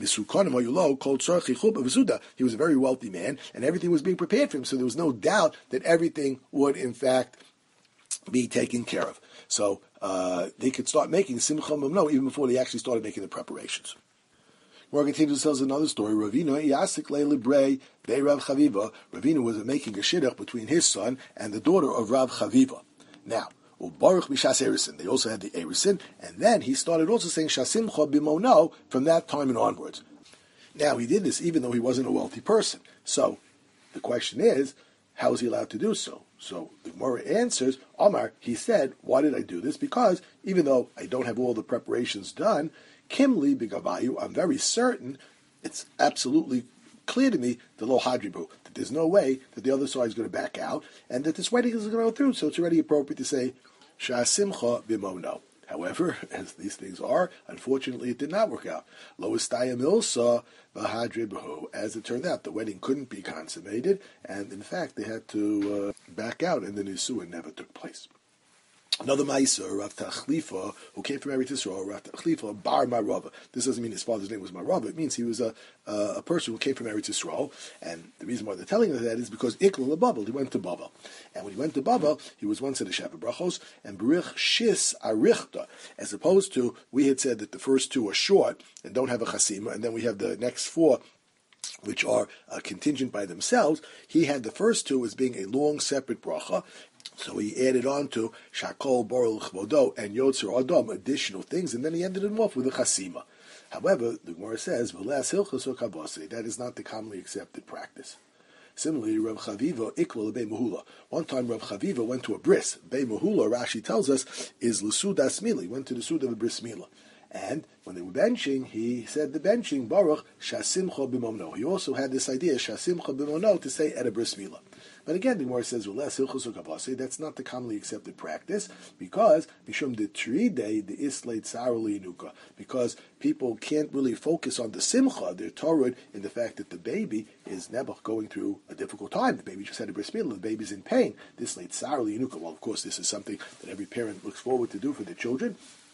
he was a very wealthy man, and everything was being prepared for him. So there was no doubt that everything would, in fact, be taken care of. So they could start making Simcha Mamno even before they actually started making the preparations. Gemara continues to tell us another story. Ravina Yasik Le Libre Be Rav Chaviva. Ravina was making a shidduch between his son and the daughter of Rav Chaviva. Now, Baruch Mishas Erisin. They also had the Erisin, and then he started also saying Shasimcha B'Mono from that time and onwards. Now he did this even though he wasn't a wealthy person. So the question is, how is he allowed to do so? So the Gemara answers, Omar, he said, why did I do this? Because even though I don't have all the preparations done, Kimli B'Gavayu, I'm very certain, it's absolutely clear to me, the Lo Hadribu, that there's no way that the other side is going to back out, and that this wedding is going to go through, so it's already appropriate to say, Shasimcha B'Mono. However, as these things are, unfortunately it did not work out. Lo Istaya Milsa B'Hadribu. As it turned out, the wedding couldn't be consummated, and in fact they had to back out, and the Nisuin never took place. Another Ma'aser, Rav Tachlifa, who came from Eretz Yisrael, Rav Tachlifa Bar Marava. This doesn't mean his father's name was Marava. It means he was a person who came from Eretz Yisrael. And the reason why they're telling us that is because Ikla LeBavel, he went to Bavel. And when he went to Bavel, he was once at a Shabbat Brachos, and Berich Shis Arichta, as opposed to, we had said that the first two are short and don't have a chasima, and then we have the next four, which are contingent by themselves. He had the first two as being a long separate bracha, so he added on to Shakol Borel Chvodo and Yotzer Adam additional things, and then he ended them off with a chasima. However, the Gemara says, that is not the commonly accepted practice. Similarly, Rav Chaviva ikla Bei Mahula. One time Rav Chaviva went to a bris. Bei Mahula, Rashi tells us, is l'sudas mila. He went to the suda of a bris mila. And when they were benching, he said the benching, Baruch Shasimcha b'mono. He also had this idea, Shasimcha b'mono, to say at a bris milah. But again, the Gemara says, that's not the commonly accepted practice, because Mishum de Tride, the Islate Sarali Nuka, because people can't really focus on the Simcha, their Torah, in the fact that the baby is Nebuch going through a difficult time. The baby just had a bris milah, the baby's in pain. This late Sarali Nuka, well, of course, this is something that every parent looks forward to do for their children.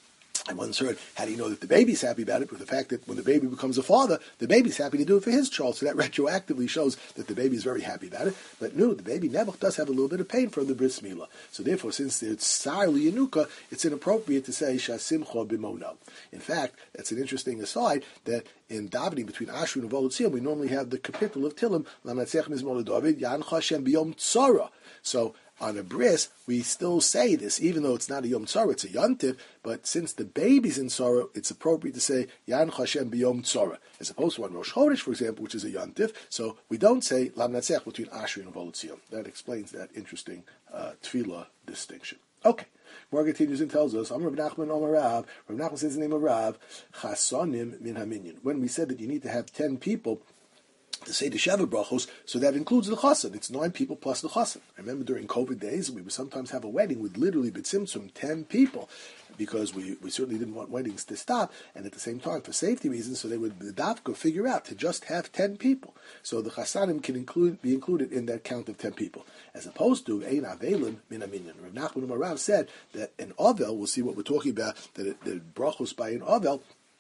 I once heard, how do you know that the baby's happy about it? But the fact that when the baby becomes a father, the baby's happy to do it for his child. So that retroactively shows that the baby's very happy about it. But no, the baby Nebuch does have a little bit of pain from the bris milah. So therefore, since it's Sar Liyanuka, it's inappropriate to say Shasimcha b'mono. In fact, that's an interesting aside, that in davening between Ashur and Volut Tziyam, we normally have the capital of Tillim, Lamatzech Mizmor David, Yancha Hashem b'yom tzara. So on a bris, we still say this, even though it's not a Yom Tzara, it's a Yontiv, but since the baby's in Tzara, it's appropriate to say Yan Hashem b'Yom Tzara, as opposed to on Rosh Chodesh, for example, which is a Yontiv. So we don't say Lam Natzech between Ashri and Volut Tziyam. That explains that interesting tefillah distinction. Okay. Gemara continues and tells us, Amar Rav Nachman Amar Rav. Rav Nachman says the name of Rav, Chasanim min haminyan. When we said that you need to have 10 people to say the Sheva Brachos, so that includes the Chassan. It's 9 people plus the Chassan. I remember during COVID days, we would sometimes have a wedding with literally B'tzimtzum 10 people, because we certainly didn't want weddings to stop, and at the same time, for safety reasons, so they would, the Dafka, figure out to just have 10 people. So the Chassanim can be included in that count of 10 people, as opposed to Ein Avelim Min Aminyan. Rav Nachman Marav said that an Avel, we'll see what we're talking about, that the Brachos by an Avel,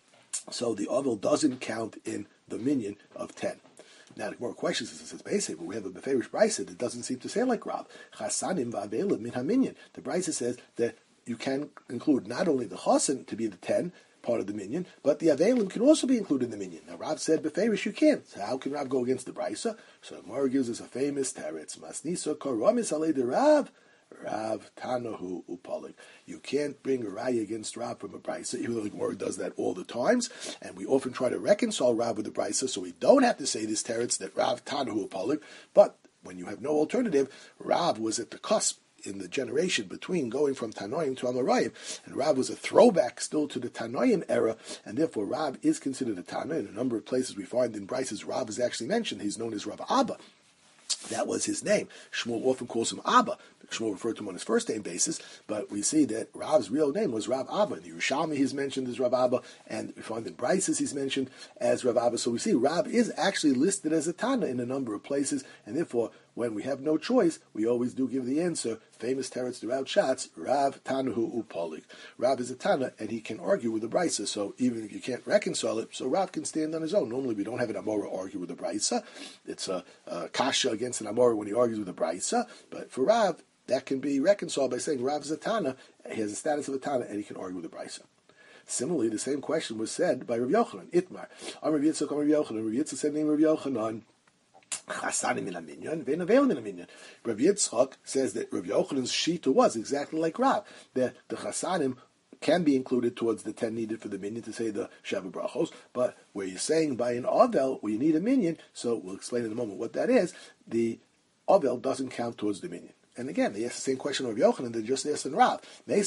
so the Avel doesn't count in the minyan of 10. Now, the more questions, it says basically, but we have a Beferish Brisa that doesn't seem to say like Rav. Chasanim va'avelim min haminyan. The Brisa says that you can include not only the Chasan to be the 10 part of the minyan, but the Avelim can also be included in the minyan. Now, Rav said Beferish you can't. So how can Rav go against the Brisa? So Gemara gives us a famous teretz. Masnisa karamis alei de Rav. Rav Tanahu Upolig. You can't bring a raya against Rav from a brisa, even though the Gemara does that all the times, and we often try to reconcile Rav with the brisa, so we don't have to say this teretz that Rav Tanahu Upolig. But when you have no alternative, Rav was at the cusp in the generation between going from Tanoim to Amoraim, and Rav was a throwback still to the Tanoim era, and therefore Rav is considered a Tana. In a number of places we find in Brises, Rav is actually mentioned. He's known as Rav Abba. That was his name. Shmuel often calls him Abba. Shmuel referred to him on his first name basis, but we see that Rav's real name was Rav Abba. In the Yerushalmi he's mentioned as Rav Abba, and we find in Brises he's mentioned as Rav Abba. So we see Rav is actually listed as a Tana in a number of places, and therefore, when we have no choice, we always do give the answer. Famous teretz throughout Shatz, Rav Tanahu Upolig. Rav is a Tana, and he can argue with the Brisa, so even if you can't reconcile it, so Rav can stand on his own. Normally we don't have an Amora argue with the Brisa. It's a Kasha against an Amora when he argues with the Brisa, but for Rav, that can be reconciled by saying Rav is a Tana, he has the status of a Tana, and he can argue with the Brisa. Similarly, the same question was said by Rav Yochanan, Itmar. Rav Yitzchak, Rav Yochanan. Rav Yitzchak said the name of Rav Yochanan. Chasanim in a minyan, vein avelim in a minyan. Rav Yitzchak says that Rav Yochanan's shita was exactly like Rav, that the Chasanim can be included towards the 10 needed for the minyan to say the Sheva Brachos, but where you're saying by an Avel, where you need a minyan, so we'll explain in a moment what that is, the Avel doesn't count towards the minyan. And again, they asked the same question of Rav Yochanan that just asked in Rav.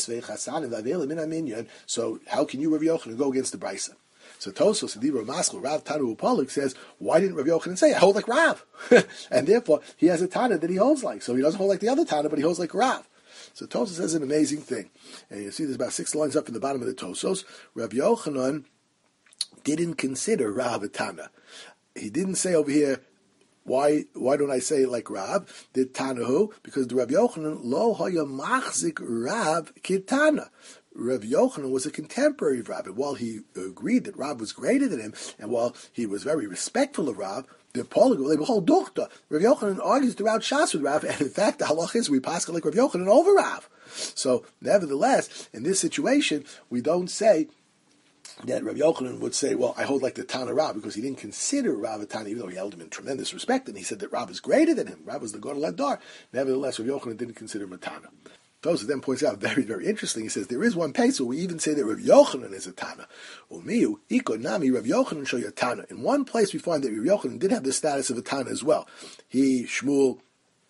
So how can you, Rav Yochanan, go against the Brisa? So Tosos, the Dibra Maskal, Rav Tanu Upolig says, why didn't Rav Yochanan say, I hold like Rav? And therefore, he has a Tana that he holds like. So he doesn't hold like the other Tana, but he holds like Rav. So Tosos says an amazing thing. And you see there's about 6 lines up in the bottom of the Tosos. Rav Yochanan didn't consider Rav a Tana. He didn't say over here, why don't I say it like Rav? The Tanahu, because the Rav Yochanan, lo haya machzik Rav kitana. Rav Yochanan was a contemporary of Rav, and while he agreed that Rav was greater than him, and while he was very respectful of Rav, the Polygon, they behold Duchta. Rav Yochanan argues throughout Shas with Rav, and in fact, the halach is we pass like Rav Yochanan over Rav. So, nevertheless, in this situation, we don't say that Rav Yochanan would say, well, I hold like the Tana Rav, because he didn't consider Rav a Tana, even though he held him in tremendous respect, and he said that Rav is greater than him. Rav was the Gadol Hadar. Nevertheless, Rav Yochanan didn't consider him a Tana. Tosfos then points out, very, very interesting, he says, there is one place where we even say that Rav Yochanan is a Tana. Umiu, Iko Nami, Rav Yochanan show you a Tana. In one place we find that Rav Yochanan did have the status of a Tana as well. He, Shmuel,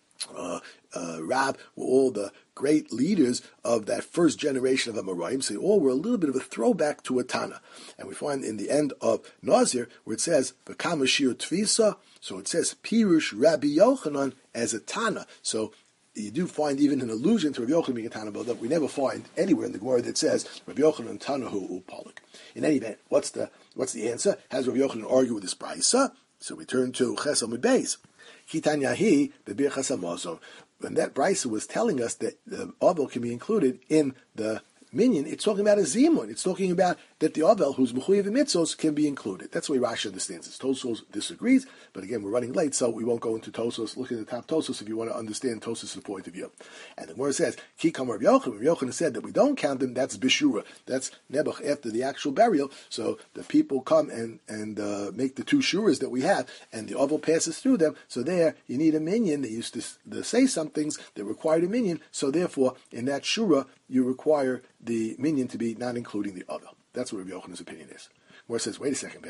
Rab, were all the great leaders of that first generation of Amoraim, so they all were a little bit of a throwback to a Tana. And we find in the end of Nazir, where it says, V'kama shir tvisa, so it says, Pirush Rabbi Yochanan as a Tana. So you do find even an allusion to Rabbi Yochanan being a Tana, but we never find anywhere in the Gemara that says, Rabbi Yochanan Tanahu Upalik. In any event, what's the answer? Has Rabbi Yochanan argue with this Brisa? So we turn to Ches Amud Beis. Kitanyahi bebirchas hamazon. When that Brisa was telling us that the Avel can be included in the minyan, it's talking about a zimun. It's talking about that the Avel, who's mechuyev mitzvos, can be included. That's the way Rashi understands it. Tosfos disagrees, but again, we're running late, so we won't go into Tosfos. Look at the top Tosfos if you want to understand Tosfos' point of view. And the Gemara says, Ki kamar Rav Yochanan. Rav Yochanan said that we don't count them. That's bishura. That's nebuch after the actual burial. So the people come and make the two shuras that we have, and the Avel passes through them. So there, you need a minyan. They used to say some things that required a minyan. So therefore, in that shura, you require the minyan to be not including the Avel. That's what Rabbi Yochanan's opinion is. Where it says, wait a second,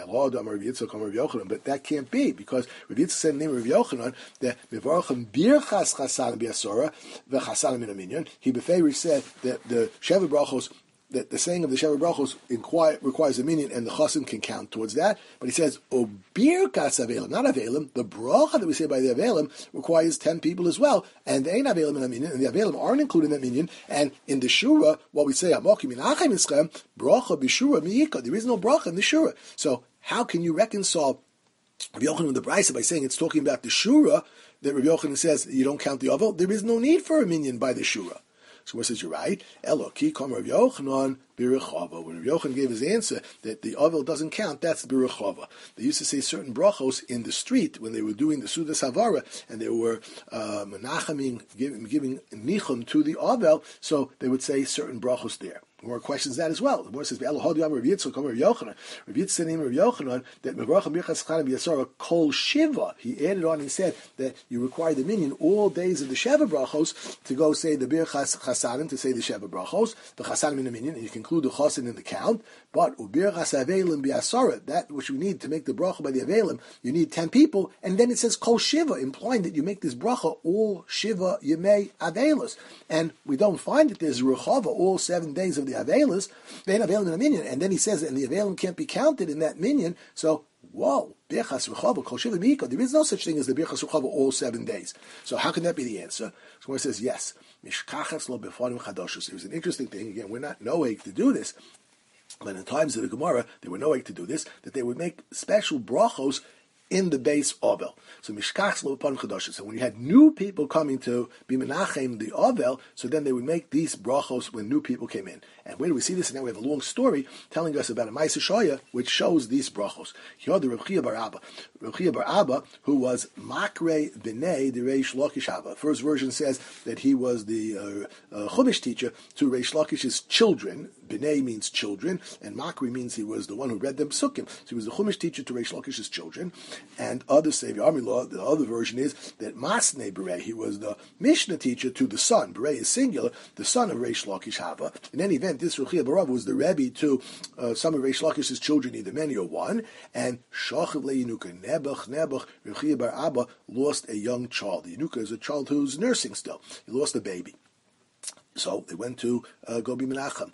but that can't be, because Rabbi Yitzchak said in the name of Rabbi Yochanan that Mevarachim birchas chasan b'asora v'chasan min minyan. He beferish said that the Sheva Brachos, that the saying of the Sheva Brachos requires a minyan, and the chasim can count towards that. But he says, O birkas avelim, not avelim. The bracha that we say by the avelim requires 10 people as well, and they ain't avelim in a minyan, and the avelim aren't included in that minyan. And in the shura, what we say, Amokim minachem ischem, bracha b'shura mi'ika. There is no bracha in the shura. So how can you reconcile Rabbi Yochanan with the Brisa by saying it's talking about the shura, that Rabbi Yochanan says you don't count the avel? There is no need for a minyan by the shura. So where says you're right? Elo ki kam Rav Yochanan birechava. When Rav Yochanan gave his answer that the avel doesn't count, that's birechava. They used to say certain brachos in the street when they were doing the Sudas Havara, and they were menachaming, giving nichum to the avel. So they would say certain brachos there. More questions that as well. The more says, Rav Yitzchak said in Rav Yochanan that Mevarachim birchas chanan b'yasara kol shiva. He added on and said that you require the minyan all days of the Sheva Brachos to go say the birchas chasanim, to say the Sheva Brachos, the chasanim in the minyan, and you can include the chasin in the count. But ubirchas avelim b'yasara, that which we need to make the bracha by the avelim, you need 10 people, and then it says kol shiva, implying that you make this bracha all shiva yemei avelos, and we don't find that there's rechava all 7 days of the Avelis, they ain't Avelim in a minyan. And then he says that and the Avelim can't be counted in that minyan. So, whoa, Birchas Rechava, Kol Shiva Mika. There is no such thing as the Birchas Rechava all 7 days. So how can that be the answer? So he says, yes. Mishkachas lo befarim chadoshus. It was an interesting thing. Again, we're not noeg to do this. But in times of the Gemara, they were noeg to do this, that they would make special brachos in the base Avel. So Mishkach Lo Upon Chadoshes. So when you had new people coming to be Menachem the Avel, so then they would make these brachos when new people came in. And where do we see this? And now we have a long story telling us about a Ma'aseh Shoya, which shows these brachos. Here the Rav Chia bar Abba. Rav Chia bar Abba, who was Makre B'nei the Reish Lakish Abba. First version says that he was the Chumash teacher to Reish Lakish's children. B'nei means children, and Makri means he was the one who read them Psukim. So he was the Chumash teacher to Reish Lakish's children. And others say, the Army Law, the other version is that Masnei Berei, he was the Mishnah teacher to the son. Berei is singular, the son of Reish Lakish Haba. In any event, this Rav Chia bar Abba was the Rebbe to some of Reish Lakish's children, either many or one. And Shachav leYinuka, Nebuch, Rav Chia bar Abba lost a young child. Yinuka is a child who's nursing still. He lost a baby. So they went to Gobi Menachem,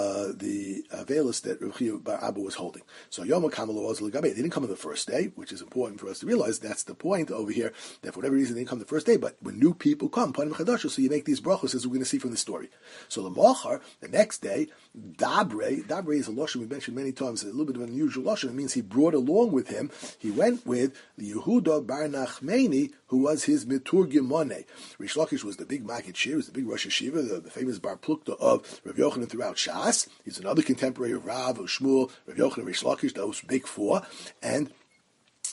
the Avelis that Rav Chia bar Abba was holding. So Yom HaKamalo was L'Gabei. They didn't come on the first day, which is important for us to realize. That's the point over here, that for whatever reason they didn't come the first day, but when new people come, Panim Chadashu, so you make these brachos, as we're going to see from the story. So the Machar, the next day, Dabre is a lashon we mentioned many times, a little bit of an unusual lashon. It means he brought along with him, he went with the Yehuda bar Nachmani, who was his Meturgimone. Rish Lakish was the big Maggid Shir, was the big Rosh Hashiva, the famous Bar Plukta of Rav Yochanan throughout Shas. He's another contemporary of Rav, of Shmuel, Rav Yochanan, Rish Lakish, those big four. And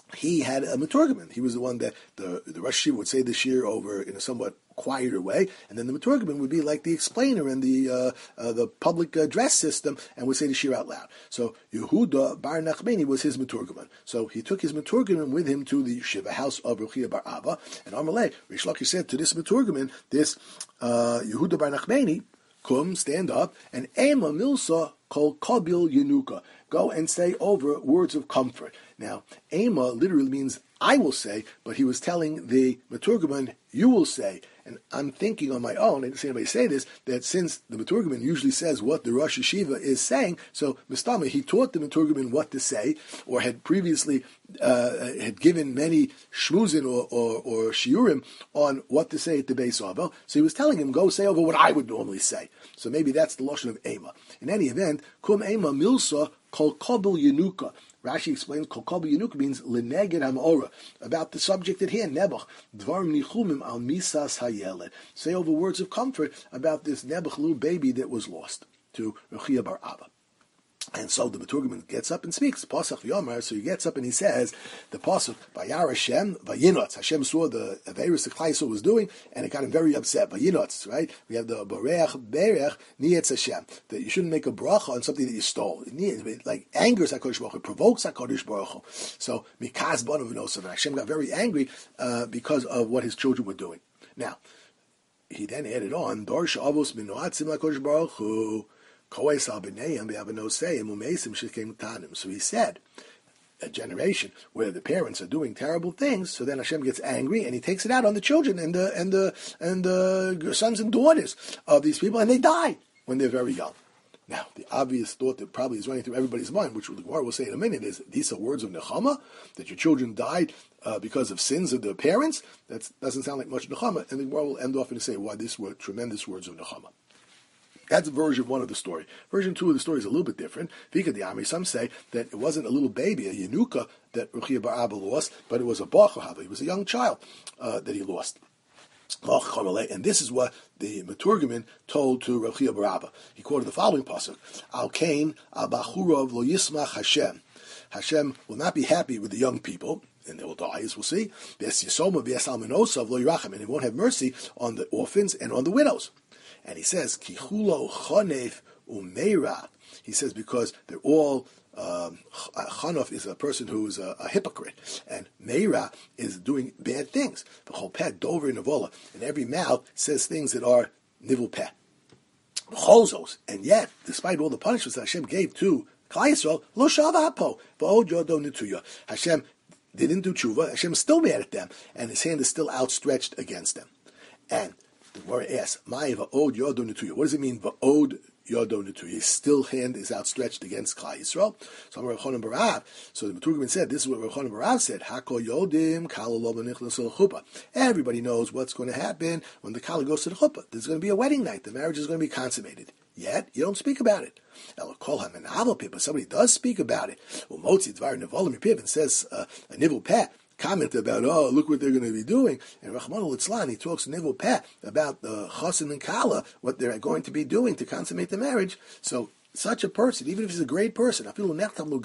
he had a Meturgaman. He was the one that the Rosh Yeshiva would say the shir over in a somewhat quieter way, and then the Meturgaman would be like the explainer in the public address system and would say the shir out loud. So Yehuda Bar Nachmani was his Meturgaman. So he took his Meturgaman with him to the Shiva house of Ruchia Bar Abba, and Amalei, Rish Lakish said to this Meturgaman, this Yehuda Bar Nachmani, come, stand up, and Ema Milsa Kol Kabil Yenuka. Go and say over words of comfort. Now, Ema literally means I will say, but he was telling the Meturgaman, you will say. And I'm thinking on my own, I didn't see anybody say this, that since the Meturgaman usually says what the Rosh Yeshiva is saying, so Mistama, he taught the Meturgaman what to say, or had previously had given many shmuzin or shiurim on what to say at the Beis Abba. So he was telling him, go say over what I would normally say. So maybe that's the lashon of Ema. In any event, kum Ema milsa kol kabel yenuka. Rashi explains kol kabel yenuka means leneged hamora, about the subject at hand, Nebuch. Dvarim nichumim al misas hayeled. Say over words of comfort about this Nebuch little baby that was lost to Ruchia Bar Abba. And so the Meturgaman gets up and speaks. Pasach Yomar, so he gets up and he says, the Pasach, Vayar Hashem, Vayinotz. Hashem saw the Averis the Klai Yisrael was doing, and it got him very upset. Vayinotz, right? We have the Borech, Berech, Niyetz Hashem. That you shouldn't make a bracha on something that you stole. It like angers HaKadosh Baruch Hu, it provokes HaKadosh Baruch Hu. So, Mikaz Banav V'nosav, and Hashem got very angry because of what his children were doing. Now, he then added on, Dorsh Avos Minoatzim HaKadosh Baruch Hu, so he said, a generation where the parents are doing terrible things, so then Hashem gets angry and he takes it out on the children and the sons and daughters of these people, and they die when they're very young. Now, the obvious thought that probably is running through everybody's mind, which the Gemara will say in a minute, is these are words of Nechama, that your children died because of sins of their parents. That doesn't sound like much Nechama, and the Gemara will end off and say why these were tremendous words of Nechama. That's version one of the story. Version two of the story is a little bit different. Vika the Ami, some say that it wasn't a little baby, a Yenuka, that Ruchia Bar Abba lost, but it was a Bachahava. He was a young child that he lost. And this is what the Meturgaman told to Ruchia Bar Abba. He quoted the following pasuk: Al Kain Al Bachurov Lo Yismach Hashem. Hashem will not be happy with the young people, and they will die, as we'll see. And he won't have mercy on the orphans and on the widows. And he says, Kichulo Chonef Umeira. He says because they're all, Chanof is a person who's a hypocrite, and Meira is doing bad things. The whole pet, Dover and Navola, and every mouth says things that are nivul peh. Cholzos, and yet, despite all the punishments that Hashem gave to Klai Yisrael, Lo Shavapo, V'od Yodo Nituya. Hashem didn't do tshuva, Hashem is still mad at them, and his hand is still outstretched against them. And the Gemara asks, "Ma'ay va'od yodo netuya." What does it mean, va'od yodo netuya? His still hand is outstretched against Klai Yisrael. So Rav Chonon Barav. So the Meturgaman said, this is what Rav Chonon Barav said: "Hakol yodim kala lo b'nichnas l'chuppah." Everybody knows what's going to happen when the kala goes to the chuppah. There's going to be a wedding night. The marriage is going to be consummated. Yet you don't speak about it. But somebody does speak about it. Well, Motzi Dvar Nevolim Piv and says a nivul peh. Comment about, oh, look what they're going to be doing. And Rahman al-Itzlan, he talks nivul peh about the chosin and kala, what they're going to be doing to consummate the marriage. So such a person, even if he's a great person, even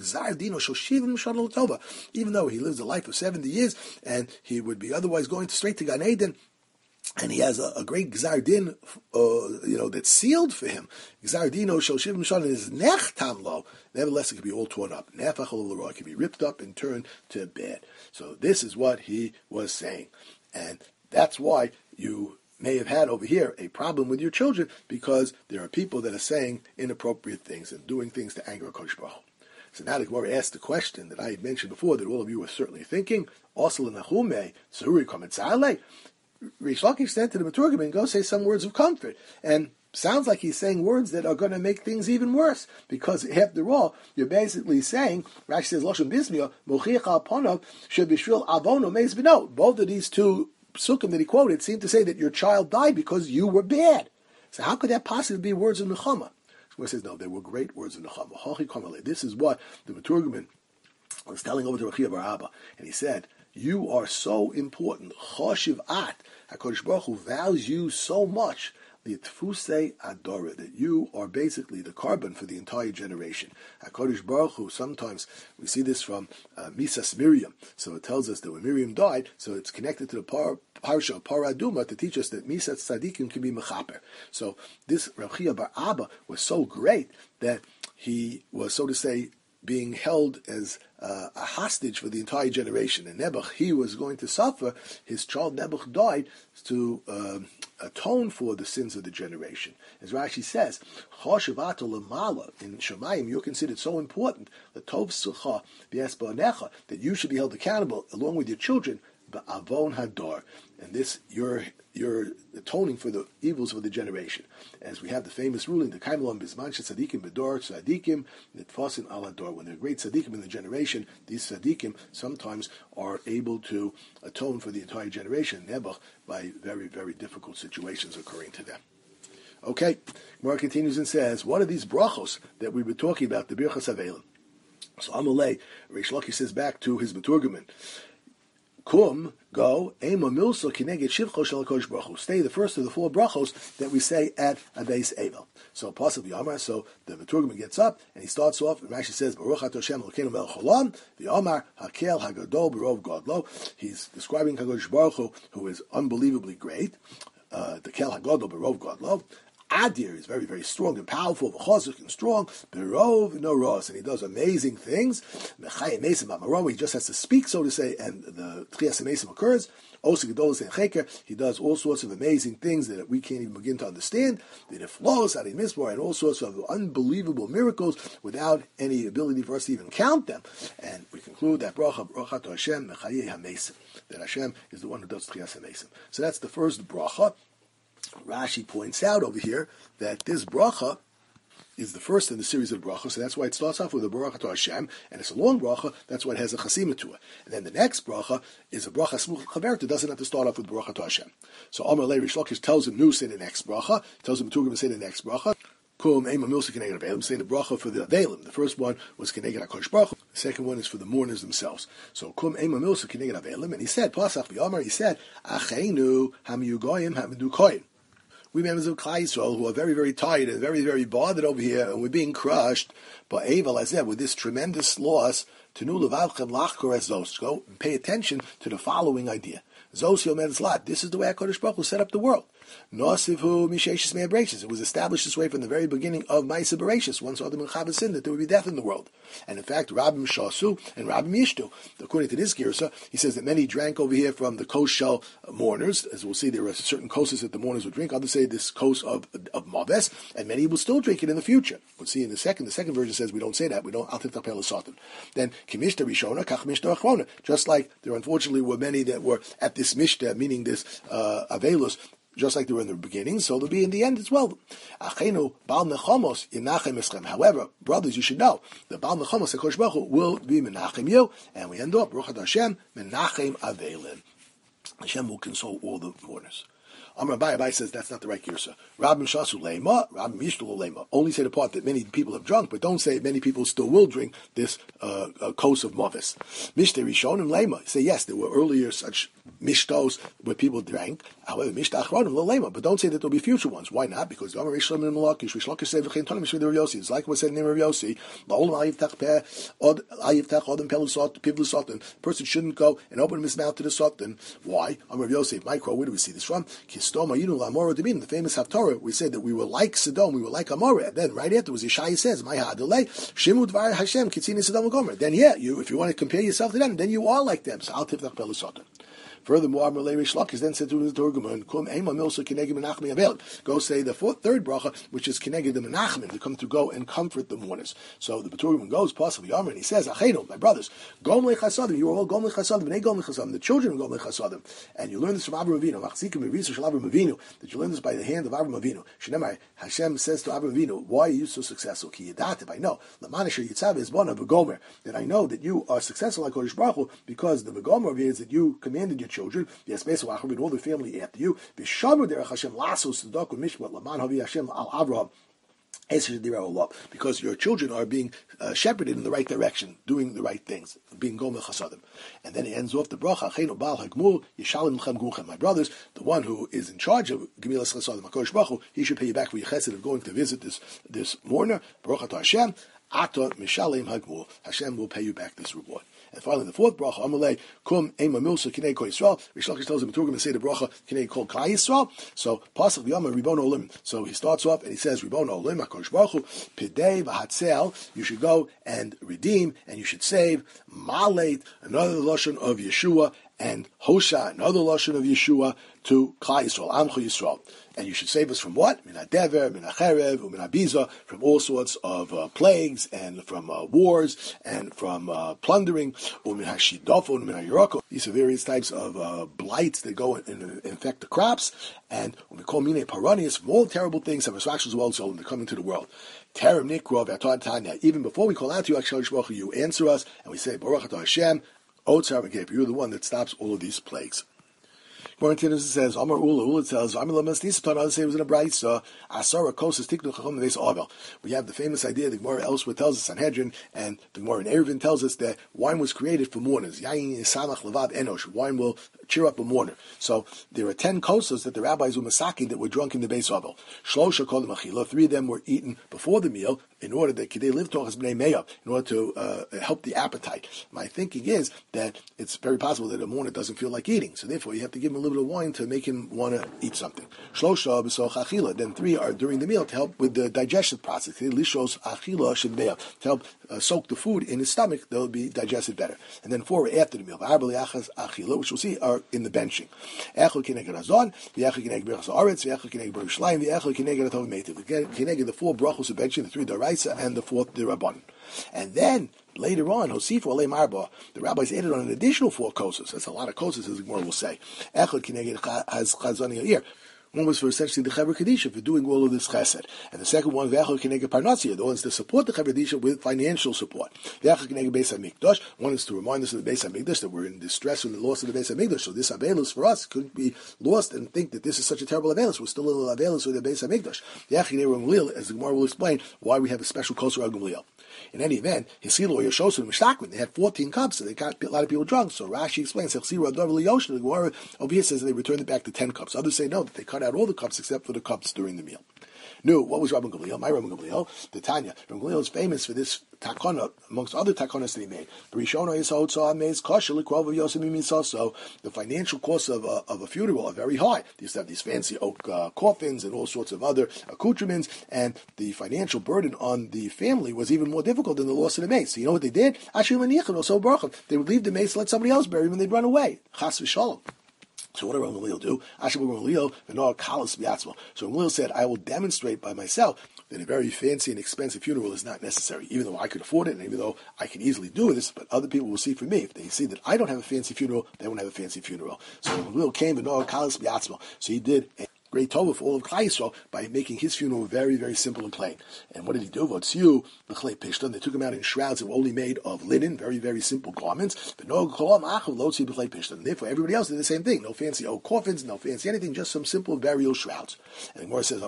though he lives a life of 70 years and he would be otherwise going straight to Gan Eden, and he has a great Gzar Din, that's sealed for him. Gzar Dino shel shivim shanim is nechtam lo. Nevertheless, it can be all torn up. Nefach al it can be ripped up and turned to bad. So this is what he was saying, and that's why you may have had over here a problem with your children, because there are people that are saying inappropriate things and doing things to anger HaKadosh Baruch Hu. So now the Gemara asked the question that I had mentioned before, that all of you are certainly thinking: Osel Nachume Sururi Kometzale. Rish Lakish said to the Meturgaman, go say some words of comfort. And sounds like he's saying words that are going to make things even worse. Because after all, you're basically saying, Rashi says, Lashon Bismiyah, Mochiach al-Ponav, Shebishvil Avono Meis B'no. Both of these two psukim that he quoted seem to say that your child died because you were bad. So how could that possibly be words of Nechama? He says, no, they were great words of Nechama. This is what the Meturgaman was telling over to Ruchia Bar Abba. And he said, you are so important. Choshev at. HaKadosh Baruch Hu values you so much. the Tfusei Adora, that you are basically the carbon for the entire generation. HaKadosh Baruch Hu, sometimes we see this from Misas Miriam, so it tells us that when Miriam died, so it's connected to the Parsha of Paraduma to teach us that Misas Tzadikim can be Mechaper. So this Rav Chia Bar Abba was so great that he was, so to say, being held as a hostage for the entire generation. And Nebuch, he was going to suffer. His child Nebuch died to atone for the sins of the generation. As Rashi says, Choshevato Lamala, in Shemayim, you're considered so important, the Tov Sucha B'Esba'anecha, that you should be held accountable along with your children, Ba'avon Hadar. And this, you're atoning for the evils of the generation. As we have the famous ruling, the Kaimelon Bisman Tzadikim Bedor Tzadikim Nitfasin Alador. When they're great Tzadikim in the generation, these Tzadikim sometimes are able to atone for the entire generation, Nebuch, by very, very difficult situations occurring to them. Okay, Gemara continues and says, what are these brachos that we were talking about, the Birchas Avelim? So Amalei, Reish Lakish says back to his Beturgaman, Kum, go, Ema Milso Kineged Shivcho Shel HaKadosh Baruch Hu. Stay the first of the 4 brachos that we say at Abeis Evel. So possibly Yamar, so the Beturgaman gets up and he starts off, and Rashi says, Baruch Atah Hashem Elokeinu Melech Haolam, V'Yamar Hakel Hagadol B'Rov Godlo. He's describing HaKadosh Baruch who is unbelievably great. The Kel Hagadol B'Rov Godlo. Adir is very, very strong and powerful, v'chazuk and strong, berov no ros, and he does amazing things. Mechayim mesim b'marov, he just has to speak, so to say, and the tchias mesim occurs. Also, gedolos and cheker, he does all sorts of amazing things that we can't even begin to understand. That it flows out of mismor and all sorts of unbelievable miracles without any ability for us to even count them. And we conclude that bracha to Hashem mechayim hamesim, that Hashem is the one who does tchias mesim. So that's the first bracha. Rashi points out over here that this bracha is the first in the series of brachas, so that's why it starts off with a bracha to Hashem, and it's a long bracha, that's why it has a chasima to it. And then the next bracha is a bracha smuch chavert, it doesn't have to start off with bracha to Hashem. So Amar Lei Rish Lakish tells him to say the next bracha, tells him to say the next bracha. Kum Ema Milsa Keneged Avelim, say the bracha for the Avelim. The first one was Keneged HaKadosh Baruch Hu. The second one is for the mourners themselves. So Kum Ema Milsa Keneged Avelim, and he said, Pasach B'Yamar, he said, Acheinu Hamiyugoyim Hamidukoyim. We members of Klal Yisrael who are very, very tired and very, very bothered over here, and we're being crushed. But Evel, as I said, with this tremendous loss, Tenu Levavchem Lachkor Es Zos. Go and pay attention to the following idea. Zos Yomed Zlat. This is the way HaKadosh Baruch Hu set up the world. Nosivhu Misheshis Mei Bereshis. It was established this way from the very beginning of Ma'aseh Bereshis. Once Adam and Chava sinned, that there would be death in the world. And in fact, Rabbim Shasu and Rabbim Yishtu. According to this Girsa, he says that many drank over here from the kos shel mourners. As we'll see, there are certain koses that the mourners would drink. Others say this kos of Maves, and many will still drink it in the future. We'll see in the second version says we don't say that. We don't. Al Tiftach Peh L'Satan. Then Kimishta Rishona, Kach Mishta Achrona. Just like there unfortunately were many that were at this Mishta, meaning this Avelus, just like they were in the beginning, so they'll be in the end as well. However, brothers, you should know, the Baal Nechamos HaKadosh Baruch Hu will be Menachem you, and we end up, Baruch Hashem, Menachem Avelim. Hashem will console all the mourners. Amar Abai says that's not the right girsa. Rabbim Shasu Leima, Rabbim Yishtul Leima. Only say the part that many people have drunk, but don't say many people still will drink this kos of Mavis. Mishte Rishonim Leima. Say yes, there were earlier such mishtos where people drank. However, Mishta Achronim Leima. But don't say that there'll be future ones. Why not? Because Amar Rishlam and Malakish, Rish Lakish say V'chein Tonim Mishmei Rav Yossi. It's like what said in Rav Yossi. La'olam Ayiftach Peh Ayiftach Odem Peh People Sotan. Person shouldn't go and open his mouth to the Sotan. Why? Amar Rav Yossi, Micro. Where do we see this from? The famous Haftarah, we said that we were like Sodom, we were like Amorah. And then right afterwards, Yeshaya says, "My Hadalei Shimu Dvar Hashem Kitzini Sodom and Gomorrah." Then if you want to compare yourself to them, then you are like them. So Al Tifnach Peh L'Satan. Furthermore, Amalei Rish Lakish then said to the Turguman, "Kum Ema Milsa Kineged Menachem Yavel." Go say the third bracha, which is Kineged the Menachem, to come to go and comfort the mourners. So the Turguman goes, possibly Amar, and he says, "Achenu, my brothers, Gom Lechasadim, you are all Gom Lechasadim, and Gom Lechasadim, the children of Gom Lechasadim." And you learn this from Avraham Avinu, Machzikim Merisu Shel Avraham Avinu, that you learn this by the hand of Avraham Avinu. Shnemar, Hashem says to Avraham Avinu, "Why are you so successful? Ki Yadativ, I know. Lamanisher Yitzav is Bona V'Gomer, that I know that you are successful like Kodesh Baruch Hu, because the V'Gomer is that you commanded your children, yes, and all the family after you. because your children are being shepherded in the right direction, doing the right things, being gomel chasadim. And then he ends off the bracha, my brothers, the one who is in charge of gemilas chasadim, HaKadosh Baruch Hu, he should pay you back for your chesed of going to visit this mourner, Baruch Atah Hashem, Ata mishalim hagmul, Hashem will pay you back this reward. And finally, the fourth bracha, Amalei kum ema milsa kinei kol Yisrael. Rish Lakish tells him to say the bracha kinei kol Klal Yisrael. So pasuk v'yama ribono olim. So he starts off and he says ribono olim HaKadosh Baruch Hu pidei v'hatzel. You should go and redeem and you should save. Maleit, another lashon of Yeshua, and Hosha, another lashon of Yeshua, to Klal Yisrael, Amcha Yisrael. And you should save us from what? Min hadever, min hacherev, min habiza, from all sorts of plagues, and from wars, and from plundering, min hashidofo, min hayirako. These are various types of blights that go and infect the crops, and we call mine paranias, from all terrible things that are as well, so when they come into the world. Terem nikro v'atad tanya. Even before we call out to you, HaKadosh Baruch Hu, you answer us, and we say, Baruch Atah Hashem, Otzar V'Geber. You're the one that stops all of these plagues. It says, Amar Ula tells, Amar Lamasnistan, others say it was in a Braisa, Asara Kosas Tiknu Chacham Neves Avel. We have the famous idea, the Gemara elsewhere tells us, Sanhedrin, and the Gemara in Eruvin tells us that wine was created for mourners. Yain Yisamach Levad Enosh. Wine will cheer up a mourner. So there are 10 kosas that the rabbis were masaking that were drunk in the Beis Avel. Shlosha Kol Machila. 3 of them were eaten before the meal in order that they live Tochas Bnei Meah, in order to help the appetite. My thinking is that it's very possible that a mourner doesn't feel like eating, so therefore you have to give him a little bit of wine to make him want to eat something. Shlosha b'soch achila. Then 3 are during the meal to help with the digestive process. Lishos achila shebneah, to help soak the food in his stomach, they'll be digested better. And then 4 are after the meal. V'arbali achas achila, which we'll see are in the benching. Echel kineged hazon, v'echel kineged berachas haaretz, v'echel kineged berushalayim, v'echel kineged atov meitiv. Kineged the 4 brachos of benching, the 3 daraisa, and the 4th derabban. And then later on, Hosifu Alei Marba, the rabbis added on an additional 4 kosas. That's a lot of kosas, as the Gemara will say. Echad Kineged has Chazani Yair. One was for essentially the Chaver Kadisha, for doing all of this chesed. And the second one, V'echad Kineged Parnasia, the one is to support the Chaver Kadisha with financial support. V'echad Kineged Beis HaMikdash, one is to remind us of the Beis HaMikdash, that we're in distress from the loss of the Beis HaMikdash. So this Avelus for us couldn't be lost and think that this is such a terrible Avelus. We're still a little Avelus with the Beis HaMikdash. V'echad Kineged Gamliel, as the Gemara will explain, why we have a special Kosar Gamliel. In any event, Hisilu or Yoshosu and Mishtakman, they had 14 cups, so they got a lot of people drunk. So Rashi explains, the Gemara over here says that they returned it back to 10 cups. Others say no, that they cut out all the cups except for the cups during the meal. No, what was Rabban Gamliel? My Rabban Gamliel, the Tanya. Rabban Gamliel is famous for this takana, amongst other takanas that he made. So the financial costs of a funeral are very high. They used to have these fancy oak coffins and all sorts of other accoutrements, and the financial burden on the family was even more difficult than the loss of the mace. So you know what they did? They would leave the mace, let somebody else bury him, and they'd run away. Chas v'shalom. So what did Rabban Gamliel do? So Gamliel said, I will demonstrate by myself that a very fancy and expensive funeral is not necessary, even though I could afford it, and even though I can easily do this, but other people will see from me. If they see that I don't have a fancy funeral, they won't have a fancy funeral. So Gamliel came, so he did a great tova for all of Klal Yisrael by making his funeral very, very simple and plain. And what did he do? They took him out in shrouds that were only made of linen, very, very simple garments. And therefore, everybody else did the same thing. No fancy oak coffins, no fancy anything, just some simple burial shrouds. And the Gemara says,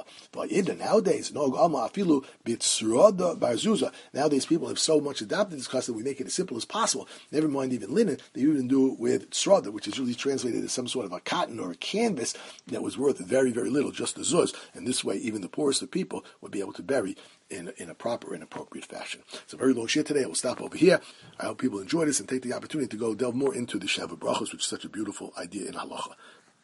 nowadays people have so much adopted this custom, we make it as simple as possible. Never mind even linen, they even do it with srada, which is really translated as some sort of a cotton or a canvas that was worth very, very little, just a zuz. And this way, even the poorest of people would be able to bury in a proper and appropriate fashion. It's a very long shir today. I will stop over here. I hope people enjoy this and take the opportunity to go delve more into the Sheva Brachos, which is such a beautiful idea in halacha.